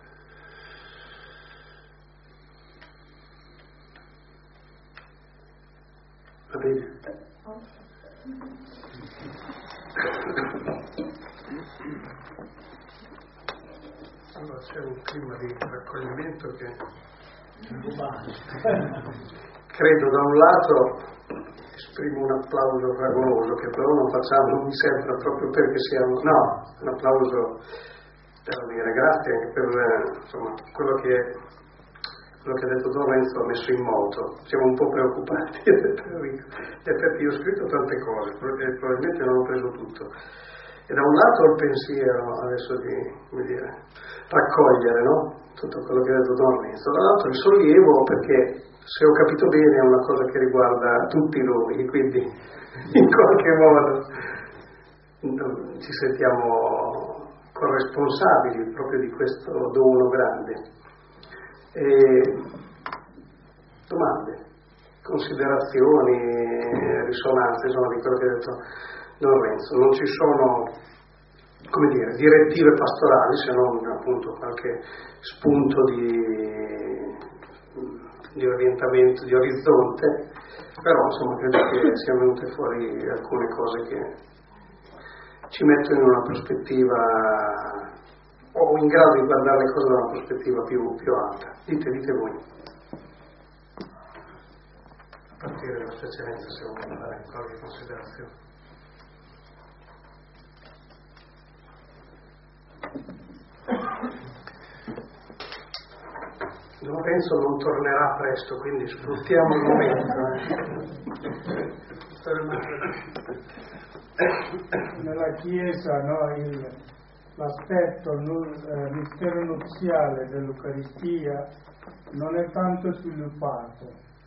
Va bene? Allora c'è un clima di raccoglimento che credo da un lato esprimo un applauso fragoroso che però non facciamo, non mi sembra proprio perché siamo, no, un applauso per dire grazie anche per insomma quello che quello che ha detto Don Renzo l'ha messo in moto, siamo un po' preoccupati, perché io ho scritto tante cose, probabilmente non ho preso tutto. E da un lato il pensiero adesso di, come dire, raccogliere, no? Tutto quello che ha detto Don Renzo, dall'altro il sollievo perché, se ho capito bene, è una cosa che riguarda tutti noi, quindi in qualche modo ci sentiamo corresponsabili proprio di questo dono grande. Domande, considerazioni, risonanze, insomma, di quello che ha detto Don Renzo. Non ci sono, come dire, direttive pastorali, se non appunto qualche spunto di orientamento, di orizzonte, però insomma credo che siano venute fuori alcune cose che ci mettono in una prospettiva, o in grado di guardare le cose da una prospettiva più alta. Dite voi. A partire dalla sua eccellenza, se vuole fare qualche considerazione. Don Renzo non tornerà presto, quindi sfruttiamo il momento. Nella Chiesa, no, l'aspetto, il mistero nuziale dell'Eucaristia non è tanto sviluppato,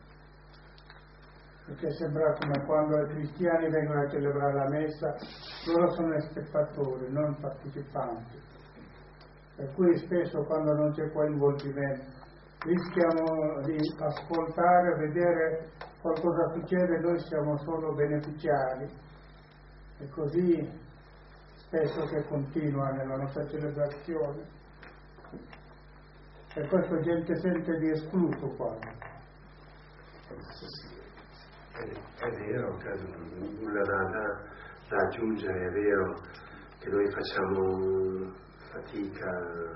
perché sembra come quando i cristiani vengono a celebrare la messa, loro sono spettatori, non partecipanti, per cui spesso quando non c'è coinvolgimento rischiamo di ascoltare, vedere qualcosa succede, noi siamo solo beneficiari, e così spesso che continua nella nostra celebrazione. Per questo gente sente di escluso quasi. È vero, nulla da aggiungere, è vero che noi facciamo fatica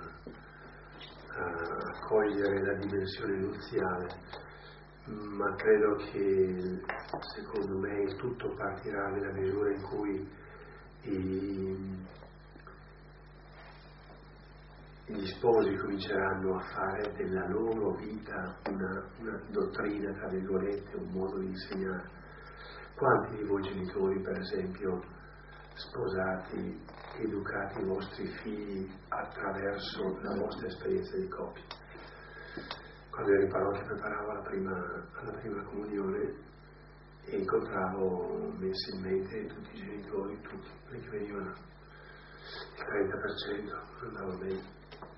a cogliere la dimensione nuziale, ma credo che, secondo me, il tutto partirà nella misura in cui gli sposi cominceranno a fare della loro vita una dottrina, tra virgolette, un modo di insegnare. Quanti di voi genitori, per esempio, sposati, educate i vostri figli attraverso la vostra esperienza di coppia? Quando ero in parrocchia preparavo alla prima comunione e incontravo mensilmente tutti i genitori, tutti quelli che venivano, il 30% andava bene,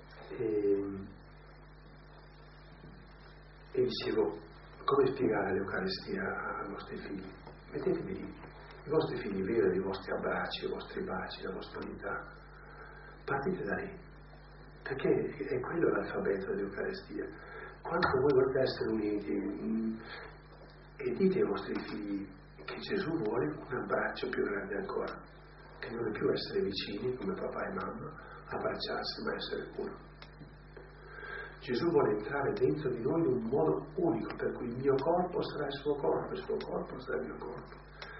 e dicevo: come spiegare l'Eucaristia ai vostri figli? Mettetevi lì, i vostri figli vedono i vostri abbracci, i vostri baci, la vostra unità, partite da lì, perché è quello l'alfabeto dell'Eucaristia. Quanto voi volete essere uniti, e dite ai vostri figli che Gesù vuole un abbraccio più grande ancora, che non è più essere vicini come papà e mamma, abbracciarsi, ma essere uno. Gesù vuole entrare dentro di noi in un modo unico, per cui il mio corpo sarà il suo corpo, il suo corpo sarà il mio corpo.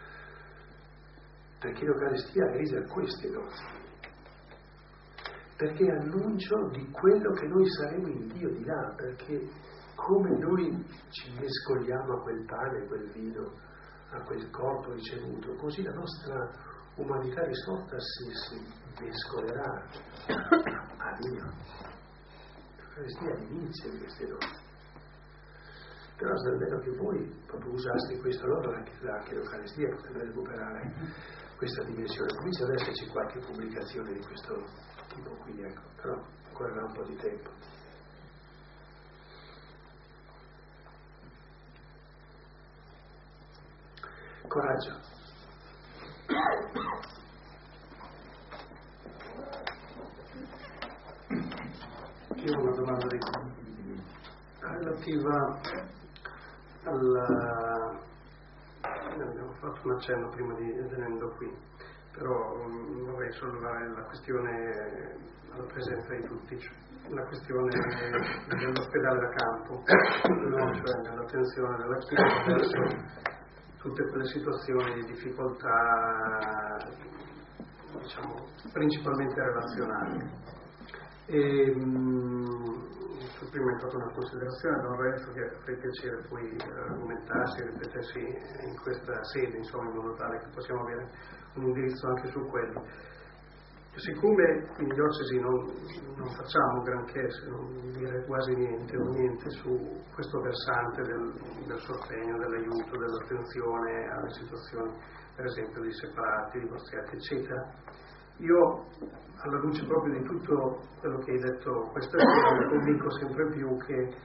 Perché l'Eucaristia resa queste dosi, perché è annuncio di quello che noi saremo in Dio di là, perché come noi ci mescoliamo a quel pane, a quel vino, a quel corpo ricevuto, così la nostra umanità risorta si mescolerà a Dio. L'Eucaristia è l'inizio di queste dosi. Però se è vero che voi proprio usaste questo, allora anche l'Eucaristia potrebbe recuperare questa dimensione. Comincia ad esserci qualche pubblicazione di questo tipo qui, ecco, però occorrerà un po' di tempo. Coraggio. Io ho una domanda relativa abbiamo fatto un accenno prima di venendo qui, però vorrei sollevare la questione alla presenza di tutti, la questione dell'ospedale da campo, no? Cioè dell'attenzione della Chiesa verso tutte quelle situazioni di difficoltà, diciamo, principalmente relazionali. E prima hai fatto una considerazione, Don Renzo, che avrei piacere poi argomentarsi e ripetersi in questa sede, insomma, in modo tale che possiamo avere un indirizzo anche su quello. Siccome in diocesi non facciamo granché, se non dire quasi niente o niente, su questo versante del sostegno, dell'aiuto, dell'attenzione alle situazioni, per esempio, di separati, divorziati, eccetera, io, alla luce proprio di tutto quello che hai detto questa sera, mi convinco sempre più che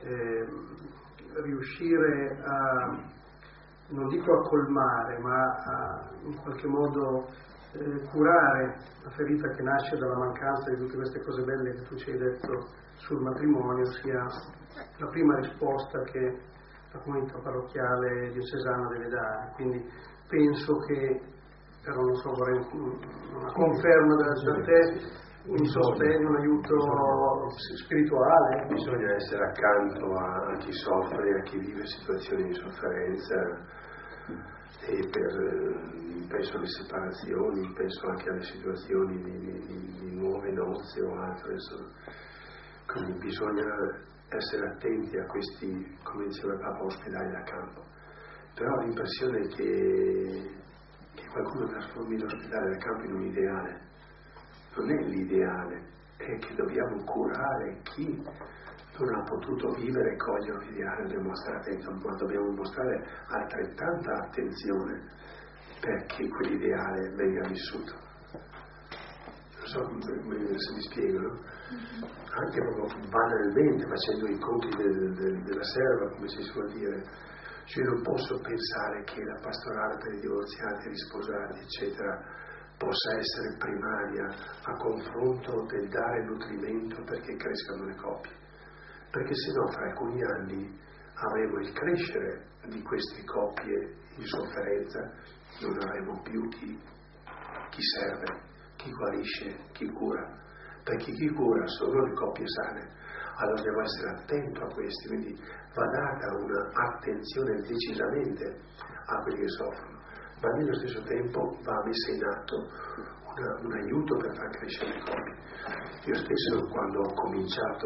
riuscire a, non dico a colmare, ma a in qualche modo curare la ferita che nasce dalla mancanza di tutte queste cose belle che tu ci hai detto sul matrimonio sia la prima risposta che la comunità parrocchiale diocesana deve dare. Quindi penso che, però non so, vorrei una conferma da te, un sostegno, un aiuto spirituale. Bisogna essere accanto a chi soffre, a chi vive situazioni di sofferenza, e penso alle separazioni, penso anche alle situazioni di nuove nozze o altro, insomma. Quindi bisogna essere attenti a questi, come diceva il Papa, ospedali da campo. Però ho l'impressione che qualcuno trasformi l'ospedale da campo in un ideale. Non è l'ideale, è che dobbiamo curare chi non ha potuto vivere e cogliere l'ideale. Dobbiamo stare attenti, ma dobbiamo mostrare altrettanta attenzione perché quell'ideale venga vissuto. Non so se mi spiego, no? Anche proprio banalmente, facendo i conti della serva, come si suol dire, cioè non posso pensare che la pastorale per i divorziati, i risposati, eccetera, possa essere primaria a confronto del dare nutrimento perché crescano le coppie, perché se no fra alcuni anni avremo il crescere di queste coppie in sofferenza, non avremo più chi serve, chi guarisce, chi cura, perché chi cura sono le coppie sane. Allora devo essere attento a questi, quindi va data un'attenzione decisamente a quelli che soffrono, ma nello stesso tempo va messa in atto un aiuto per far crescere le coppie. Io stesso, quando ho cominciato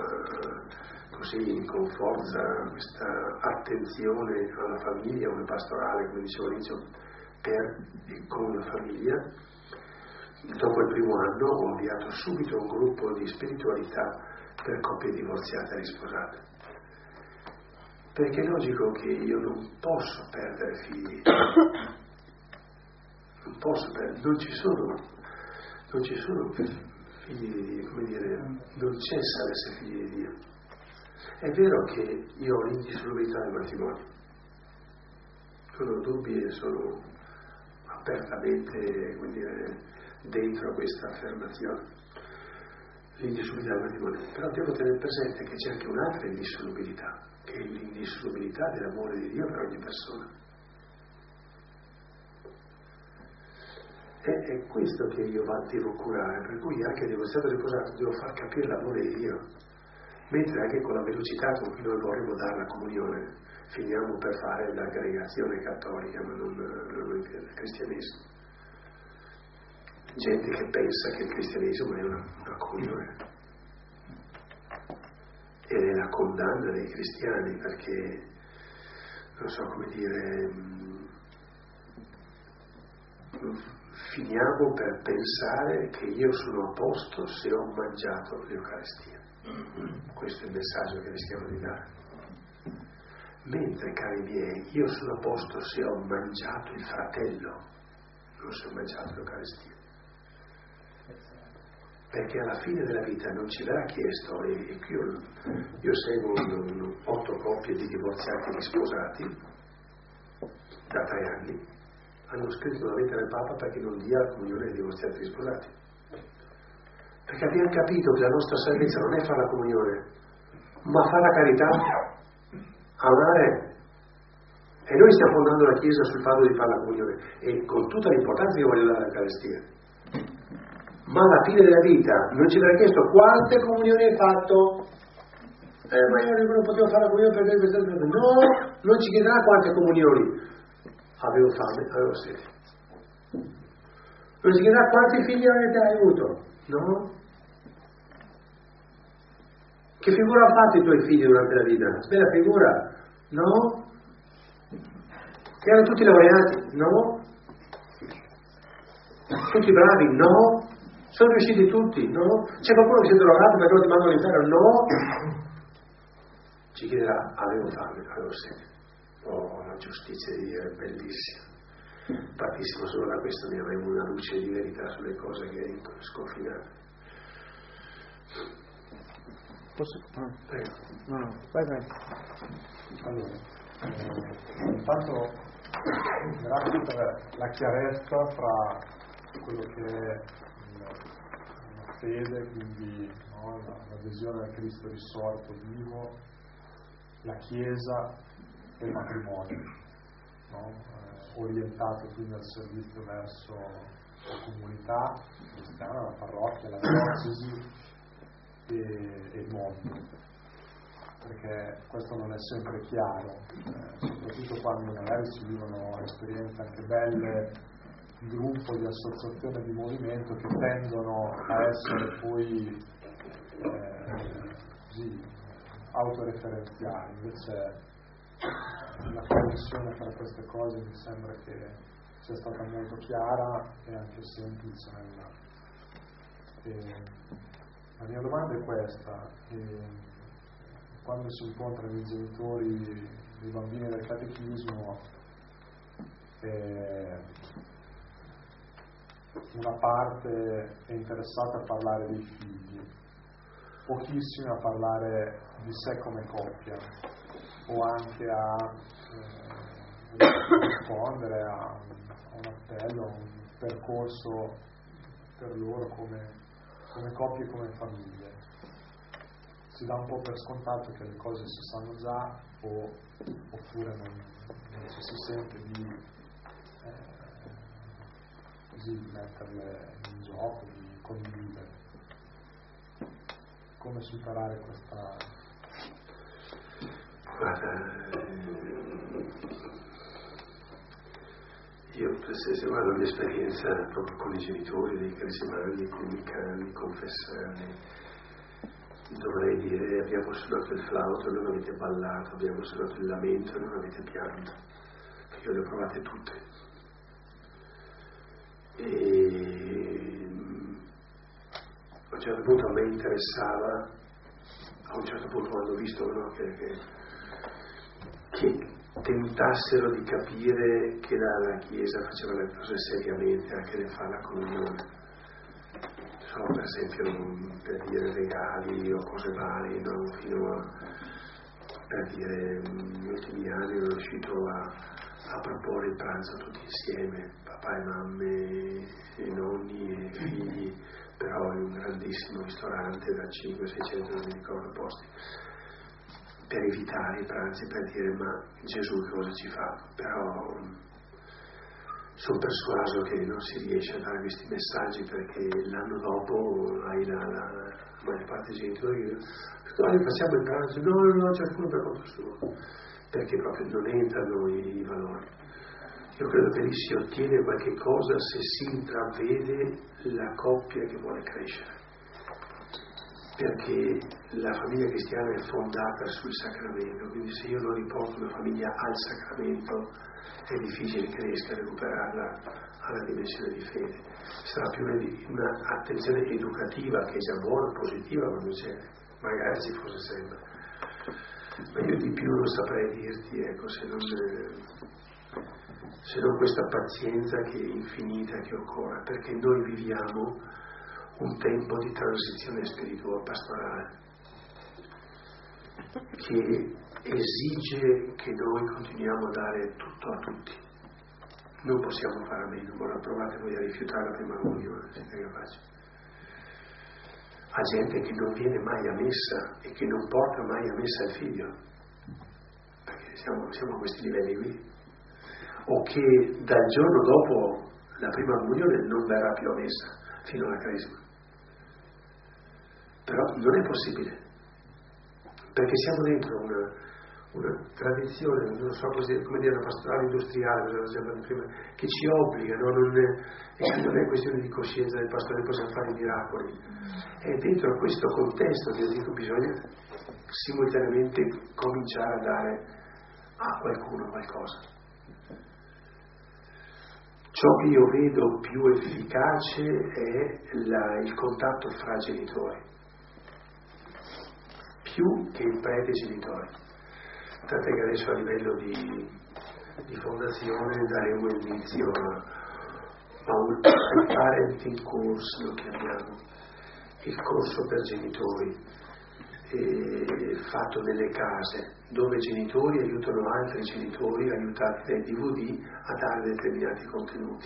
così con forza questa attenzione alla famiglia, una pastorale, come dicevo all'inizio, per e con la famiglia, dopo il primo anno ho avviato subito un gruppo di spiritualità per coppie divorziate e risposate, perché è logico che io non posso perdere figli, non ci sono figli di Dio, come dire, non cessa l'essere figli di Dio. È vero che io ho l'indissolubilità del matrimonio, non ho dubbi e sono apertamente, come dire, dentro a questa affermazione, l'indissolubilità del matrimonio, però devo tenere presente che c'è anche un'altra indissolubilità, che è l'indissolubilità dell'amore di Dio per ogni persona. È questo che io devo curare, per cui anche divorziato e riposato devo far capire l'amore di Dio, mentre anche con la velocità con cui noi vorremmo dare la comunione finiamo per fare l'aggregazione cattolica, ma non il cristianesimo. Gente che pensa che il cristianesimo è una comunione, ed è la condanna dei cristiani, perché non so come dire, finiamo per pensare che io sono a posto se ho mangiato l'Eucaristia. Questo è il messaggio che rischiamo di dare. Mentre, cari miei, io sono a posto se ho mangiato il fratello, non se ho mangiato l'Eucaristia. Perché alla fine della vita non ci verrà chiesto, e qui io seguo 8 coppie di divorziati e risposati da 3 anni, hanno scritto una lettera al Papa perché non dia la comunione ai divorziati e risposati. Perché abbiamo capito che la nostra salvezza non è fare la comunione, ma fare la carità, amare. E noi stiamo fondando la Chiesa sul fatto di fare la comunione, e con tutta l'importanza che voglio dare all'Eucaristia. Ma alla fine della vita non ci verrà chiesto quante comunioni hai fatto. Ma io non potevo fare la comunione perché questa. No, non ci chiederà quante comunioni. Avevo fame, avevo sete. Non ci chiederà quanti figli avete avuto. No? Che figura hanno fatto i tuoi figli durante la vita? Bella figura? No? Che erano tutti laureati? No? Tutti bravi? No? Sono riusciti tutti? No? C'è qualcuno che si è drogato perché lo ti mandano all'inferno? No? Ci chiederà, avevo fame, avevo sete. Oh, la giustizia di Dio è bellissima. Partissimo solo da questo, ne avremo una luce di verità sulle cose che è sconfinate. Posso? Prego. No, vai. Allora, intanto grazie per la chiarezza fra quello che è la fede, quindi no, l'adesione al Cristo risorto vivo, la Chiesa e il matrimonio, no? Orientato quindi al servizio verso la comunità cristiana, la parrocchia, la diocesi e il mondo, perché questo non è sempre chiaro, soprattutto quando magari si vivono esperienze anche belle di gruppo, di associazione, di movimento, che tendono a essere poi così autoreferenziali. Invece la connessione tra queste cose mi sembra che sia stata molto chiara e anche semplice. La mia domanda è questa: quando si incontrano i genitori dei bambini del catechismo, una parte è interessata a parlare dei figli, pochissimi a parlare di sé come coppia, o anche a rispondere a un appello, a un percorso per loro come coppie e come famiglie. Si dà un po' per scontato che le cose si sanno già, oppure non ci si sente di così metterle in gioco, di condividere. Come superare questa... Guarda, io se guardo la mia esperienza proprio con i genitori dei crisimani, quindi confessarli, dovrei dire: abbiamo suonato il flauto e non avete ballato, abbiamo suonato il lamento e non avete pianto, perché io le ho provate tutte. E a un certo punto a me interessava, a un certo punto quando ho visto, no, che tentassero di capire che la Chiesa faceva le cose seriamente anche nel fare la comunione. Per esempio, per dire regali o cose varie, no? Per dire, negli ultimi anni ero riuscito a proporre il pranzo tutti insieme, papà e mamme, e nonni e figli, però in un grandissimo ristorante da 500-600, non mi ricordo, posti, per evitare i pranzi, per dire: ma Gesù che cosa ci fa? Però sono persuaso che non si riesce a dare questi messaggi, perché l'anno dopo hai la maggior parte dei genitori facciamo il pranzo, no, ciascuno per conto suo, perché proprio non entrano i valori. Io credo che lì si ottiene qualche cosa se si intravede la coppia che vuole crescere, perché la famiglia cristiana è fondata sul sacramento, quindi se io non riporto una famiglia al sacramento è difficile che riesca a recuperarla alla dimensione di fede. Sarà più un'attenzione educativa, che è già buona, positiva, quando c'è, magari ci fosse sempre, ma io di più non saprei dirti, ecco, se non questa pazienza che è infinita, che occorre, perché noi viviamo un tempo di transizione spirituale pastorale che esige che noi continuiamo a dare tutto a tutti. Non possiamo fare a meno. Ora provate voi a rifiutare la prima comunione, siete capaci? A gente che non viene mai a messa e che non porta mai a messa il figlio, perché siamo a questi livelli qui, o che dal giorno dopo la prima comunione non verrà più a messa fino alla cresima. Però non è possibile, perché siamo dentro una tradizione, non so come dire, una pastorale industriale, prima, che ci obbliga, no? E non è questione di coscienza del pastore, possiamo fare i miracoli. È dentro questo contesto che dico bisogna simultaneamente cominciare a dare a qualcuno qualcosa. Ciò che io vedo più efficace è il contatto fra genitori, più che il prete genitori. Tant'è che adesso a livello di fondazione daremo inizio a un parenting course, lo chiamiamo, il corso per genitori, fatto nelle case, dove i genitori aiutano altri genitori aiutati dai DVD a dare determinati contenuti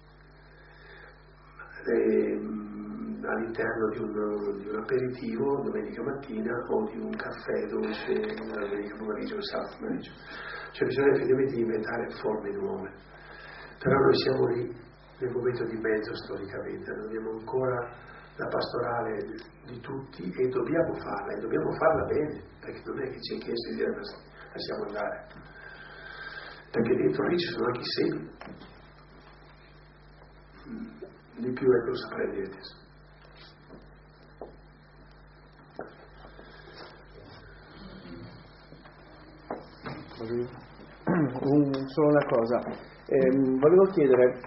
all'interno di un aperitivo domenica mattina o di un caffè dolce domenica pomeriggio o sabato pomeriggio. Cioè bisogna effettivamente inventare forme nuove, però noi siamo lì nel momento di mezzo storicamente, non abbiamo ancora la pastorale di tutti e dobbiamo farla bene, perché non è che ci è chiesto di dire lasciamo andare, perché dentro lì ci sono anche i semi. Di più ecco lo saprei dire adesso. Solo una cosa, volevo chiedere,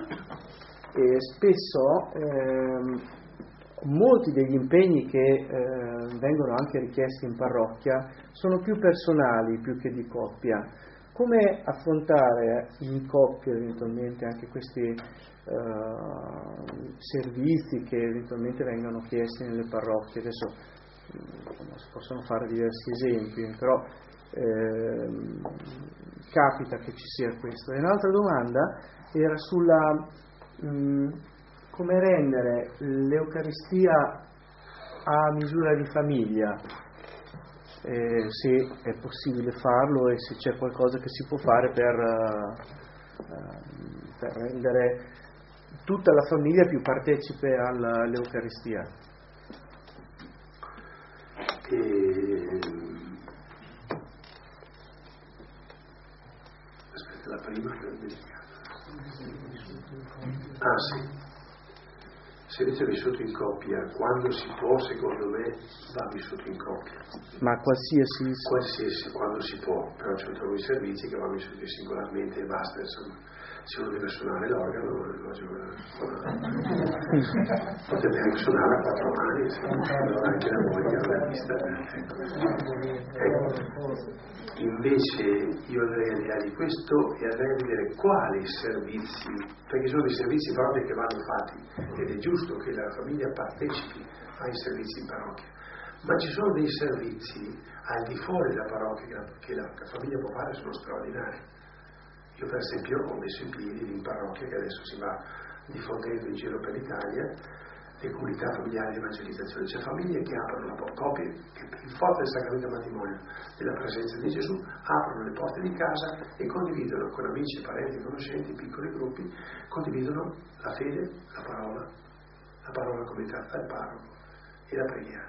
spesso molti degli impegni che vengono anche richiesti in parrocchia sono più personali più che di coppia. Come affrontare in coppia eventualmente anche questi servizi che eventualmente vengono chiesti nelle parrocchie? Adesso si possono fare diversi esempi, però capita che ci sia questo. E un'altra domanda era sulla come rendere l'Eucaristia a misura di famiglia, se è possibile farlo e se c'è qualcosa che si può fare per rendere tutta la famiglia più partecipe all'Eucaristia. Aspetta, la prima che ho dimenticato. Ah sì. Se avete vissuto in coppia, quando si può, secondo me, va vissuto in coppia. Ma qualsiasi, quando si può, però ci sono i servizi che vanno vissuti singolarmente e basta, insomma. Se uno deve suonare l'organo, potete anche suonare a quattro mani, allora anche la moglie l'ha vista. Invece io andrei al di là di questo e andrei a vedere quali servizi, perché sono dei servizi proprio che vanno fatti ed è giusto che la famiglia partecipi ai servizi in parrocchia, ma ci sono dei servizi al di fuori della parrocchia che la famiglia può fare, sono straordinari. Io per esempio ho messo in piedi in parrocchia, che adesso si va diffondendo in giro per l'Italia, le comunità familiari di evangelizzazione. C'è famiglie che aprono coppie che in forza del sacramento del matrimonio, della presenza di Gesù, aprono le porte di casa e condividono con amici, parenti, conoscenti, piccoli gruppi, condividono la fede, la parola comunicata dal parroco e la preghiera.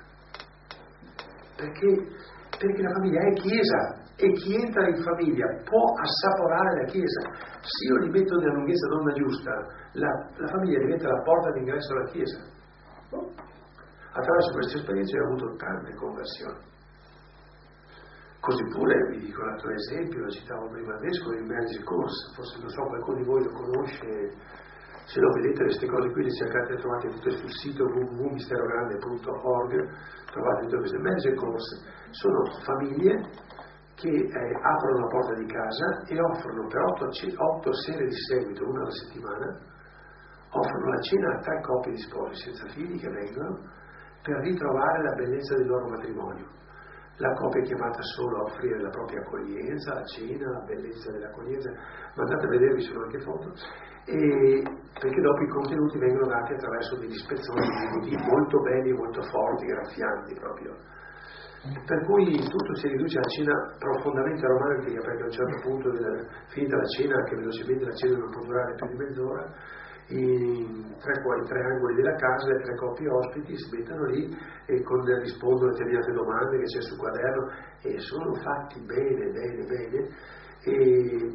Perché la famiglia è chiesa e chi entra in famiglia può assaporare la chiesa. Se io li metto nella lunghezza d'onda giusta, la famiglia diventa la porta d'ingresso alla chiesa. Attraverso queste esperienze ho avuto tante conversioni. Così pure, vi dico l'altro esempio, lo citavo prima il vescovo, il Marriage Course, forse non so, qualcuno di voi lo conosce, se lo vedete queste cose qui le cercate, trovate tutte sul sito www.misterogrande.org, trovate tutte queste Marriage Course, sono famiglie che aprono la porta di casa e offrono per 8 sere di seguito, una alla settimana, offrono la cena a 3 coppie di sposi senza figli che vengono per ritrovare la bellezza del loro matrimonio. La coppia è chiamata solo a offrire la propria accoglienza, la cena, la bellezza dell'accoglienza, ma andate a vedervi, sono anche foto, e perché dopo i contenuti vengono dati attraverso degli spezzoni di molto belli, molto forti, graffianti proprio. Per cui tutto si riduce a cena profondamente romantica, perché a un certo punto finita la cena, anche velocemente la cena non può durare più di mezz'ora, in tre angoli della casa le 3 coppie ospiti si mettono lì e rispondono a determinate domande che c'è sul quaderno e sono fatti bene e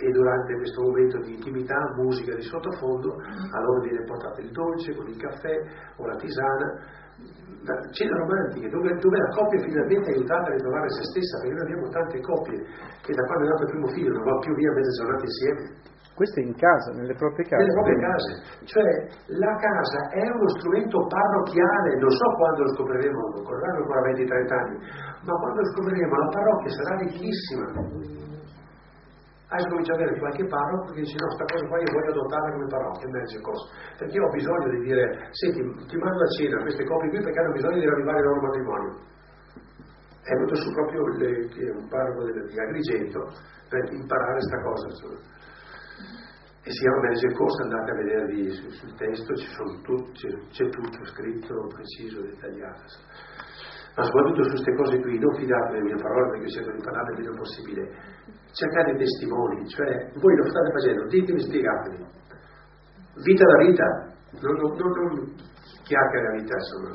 e durante questo momento di intimità, musica di sottofondo, allora viene portato il dolce con il caffè o la tisana, cene romantiche dove la coppia è finalmente aiutata a ritrovare se stessa, perché noi abbiamo tante coppie che da quando è nato il primo figlio non va più via mezza giornata insieme. Questo è in casa, nelle proprie case. Nelle proprie case, cioè la casa è uno strumento parrocchiale, non so quando lo scopriremo, correranno ancora 20-30 anni, ma quando lo scopriremo la parrocchia sarà ricchissima. Adesso comincia a avere qualche parroco che dice no, sta cosa qua io voglio adottarla come parrocchia, emerge cosa, perché io ho bisogno di dire, senti, ti mando a cena queste coppie qui perché hanno bisogno di ravvivare il loro matrimonio. È venuto su proprio un parroco di Agrigento per imparare questa cosa, insomma. E si chiama Emerge Course, andate a vedere sul testo, c'è tutto scritto, preciso, dettagliato. Ma soprattutto su queste cose qui, non fidatevi delle mie parole perché cerco di parlare il meno possibile. Cercate testimoni, cioè voi lo state facendo, ditemi, spiegatemi. Vita da vita, non chiacchiere la vita, insomma.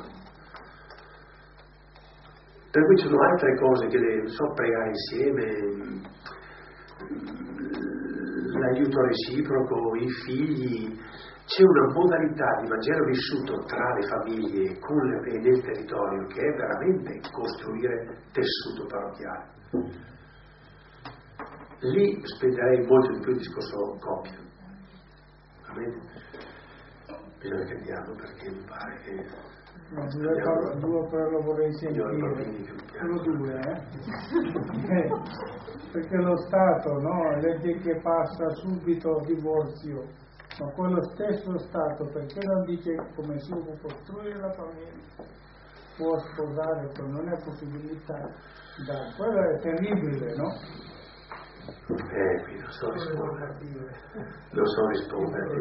Per cui ci sono altre cose che pregare insieme, l'aiuto reciproco, i figli. C'è una modalità di Vangelo vissuto tra le famiglie e nel territorio che è veramente costruire tessuto parrocchiale. Lì spenderei molto di più il discorso coppia. Bisogna che andiamo perché mi pare che... Due però lo vorrei sentire, solo due, perché lo Stato, no? Legge che passa subito divorzio, ma quello stesso Stato perché non dice come si può costruire la famiglia, può sposare, però non è possibilità, quello è terribile, no? Qui non so rispondere,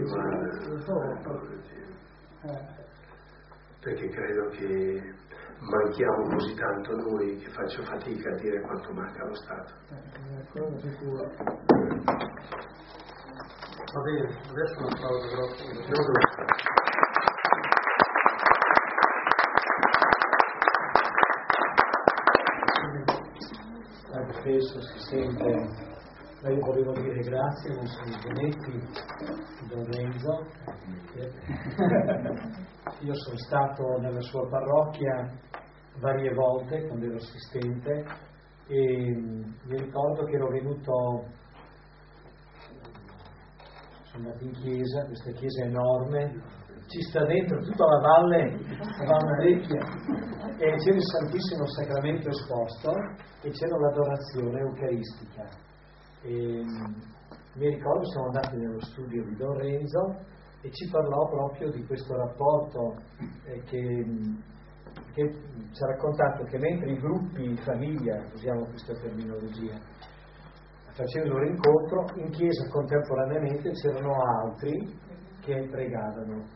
perché credo che manchiamo così tanto noi che faccio fatica a dire quanto manca allo Stato. Va bene, adesso non parlo troppo. Spesso si sente, io volevo dire grazie a Monsignor Bonetti, Don Renzo. Io sono stato nella sua parrocchia varie volte quando ero assistente e mi ricordo che ero venuto, sono andato in chiesa, questa chiesa è enorme, ci sta dentro tutta la valle vecchia e c'era il Santissimo Sacramento esposto e c'era l'adorazione eucaristica e mi ricordo siamo andati nello studio di Don Renzo e ci parlò proprio di questo rapporto che ci ha raccontato che mentre i gruppi in famiglia, usiamo questa terminologia, facevano il loro incontro, in chiesa contemporaneamente c'erano altri che pregavano.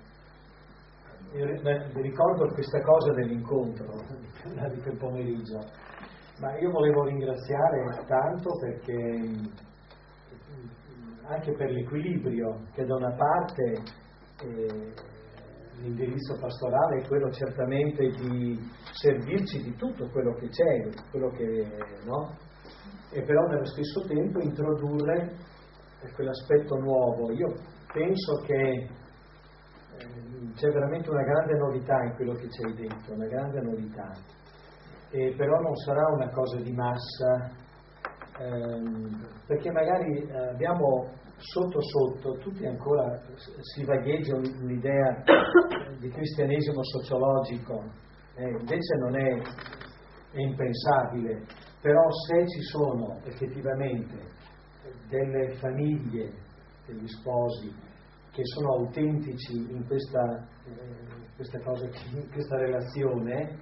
Mi ricordo questa cosa dell'incontro di quel pomeriggio, ma io volevo ringraziare tanto perché anche per l'equilibrio che da una parte l'indirizzo pastorale è quello certamente di servirci di tutto quello che c'è, quello che no? E però nello stesso tempo introdurre quell'aspetto nuovo. Io penso che c'è veramente una grande novità in quello che c'è dentro, una grande novità, e però non sarà una cosa di massa, perché magari abbiamo sotto tutti ancora si vagheggia un'idea di cristianesimo sociologico, invece non è impensabile, però se ci sono effettivamente delle famiglie, degli sposi che sono autentici in questa cosa, in questa relazione,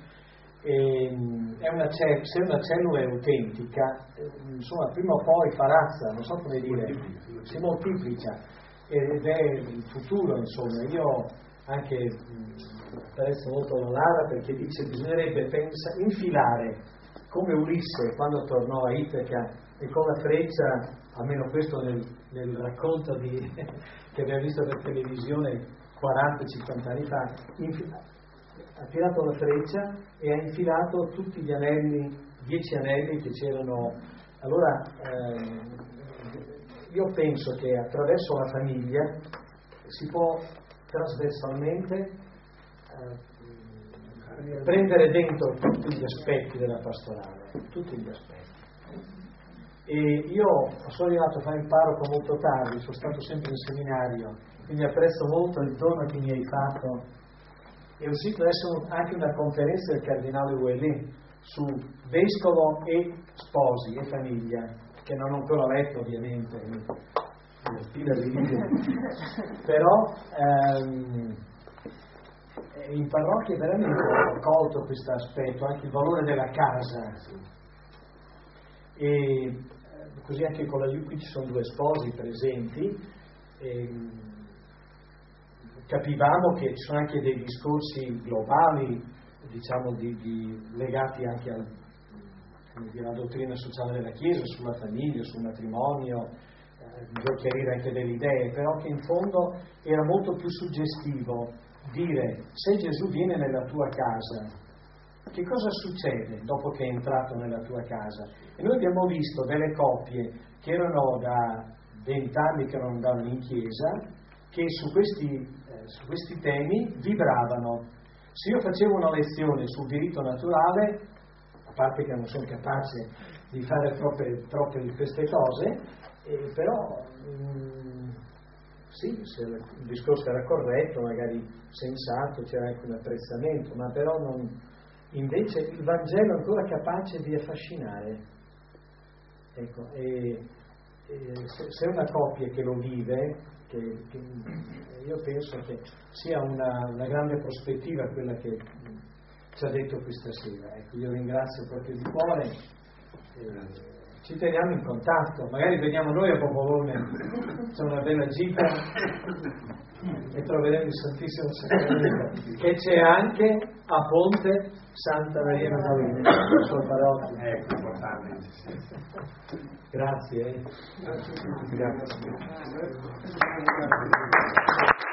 se una cellula è autentica, insomma prima o poi fa razza, non so come dire, si moltiplica ed è il futuro, insomma. Io anche apprezzo molto la Lara perché dice che bisognerebbe infilare come Ulisse quando tornò a Itaca e con la freccia, almeno questo nel racconto che abbiamo visto per televisione 40-50 anni fa, ha tirato la freccia e ha infilato tutti gli anelli, 10 anelli che c'erano. Allora io io penso che attraverso la famiglia si può trasversalmente prendere dentro tutti gli aspetti della pastorale, tutti gli aspetti. E io sono arrivato a fare il parroco molto tardi, sono stato sempre in seminario, quindi apprezzo molto il dono che mi hai fatto. È uscito adesso anche una conferenza del cardinale Ouellet su vescovo e sposi e famiglia, che non ho ancora letto ovviamente, però in parrocchia veramente ho colto questo aspetto, anche il valore della casa, e così anche con la qui ci sono 2 sposi presenti, capivamo che ci sono anche dei discorsi globali, diciamo legati anche alla dottrina sociale della Chiesa, sulla famiglia, sul matrimonio, bisogna chiarire anche delle idee, però che in fondo era molto più suggestivo dire: se Gesù viene nella tua casa, che cosa succede dopo che è entrato nella tua casa? E noi abbiamo visto delle coppie che erano da 20 anni che non andavano in chiesa, che su questi temi vibravano. Se io facevo una lezione sul diritto naturale, a parte che non sono capace di fare troppe di queste cose, però sì, se il discorso era corretto, magari sensato, c'era anche un apprezzamento, ma però invece il Vangelo è ancora capace di affascinare. Ecco, se è una coppia che lo vive, che io penso che sia una grande prospettiva quella che ci ha detto questa sera. Ecco, io ringrazio proprio di cuore, ci teniamo in contatto, magari veniamo noi a Popolone, c'è una bella gita e troveremo il Santissimo Sacramento, che c'è anche a Ponte Santa Maria Maddalena, la sua parrocchia. Ecco, importante. Grazie. Grazie.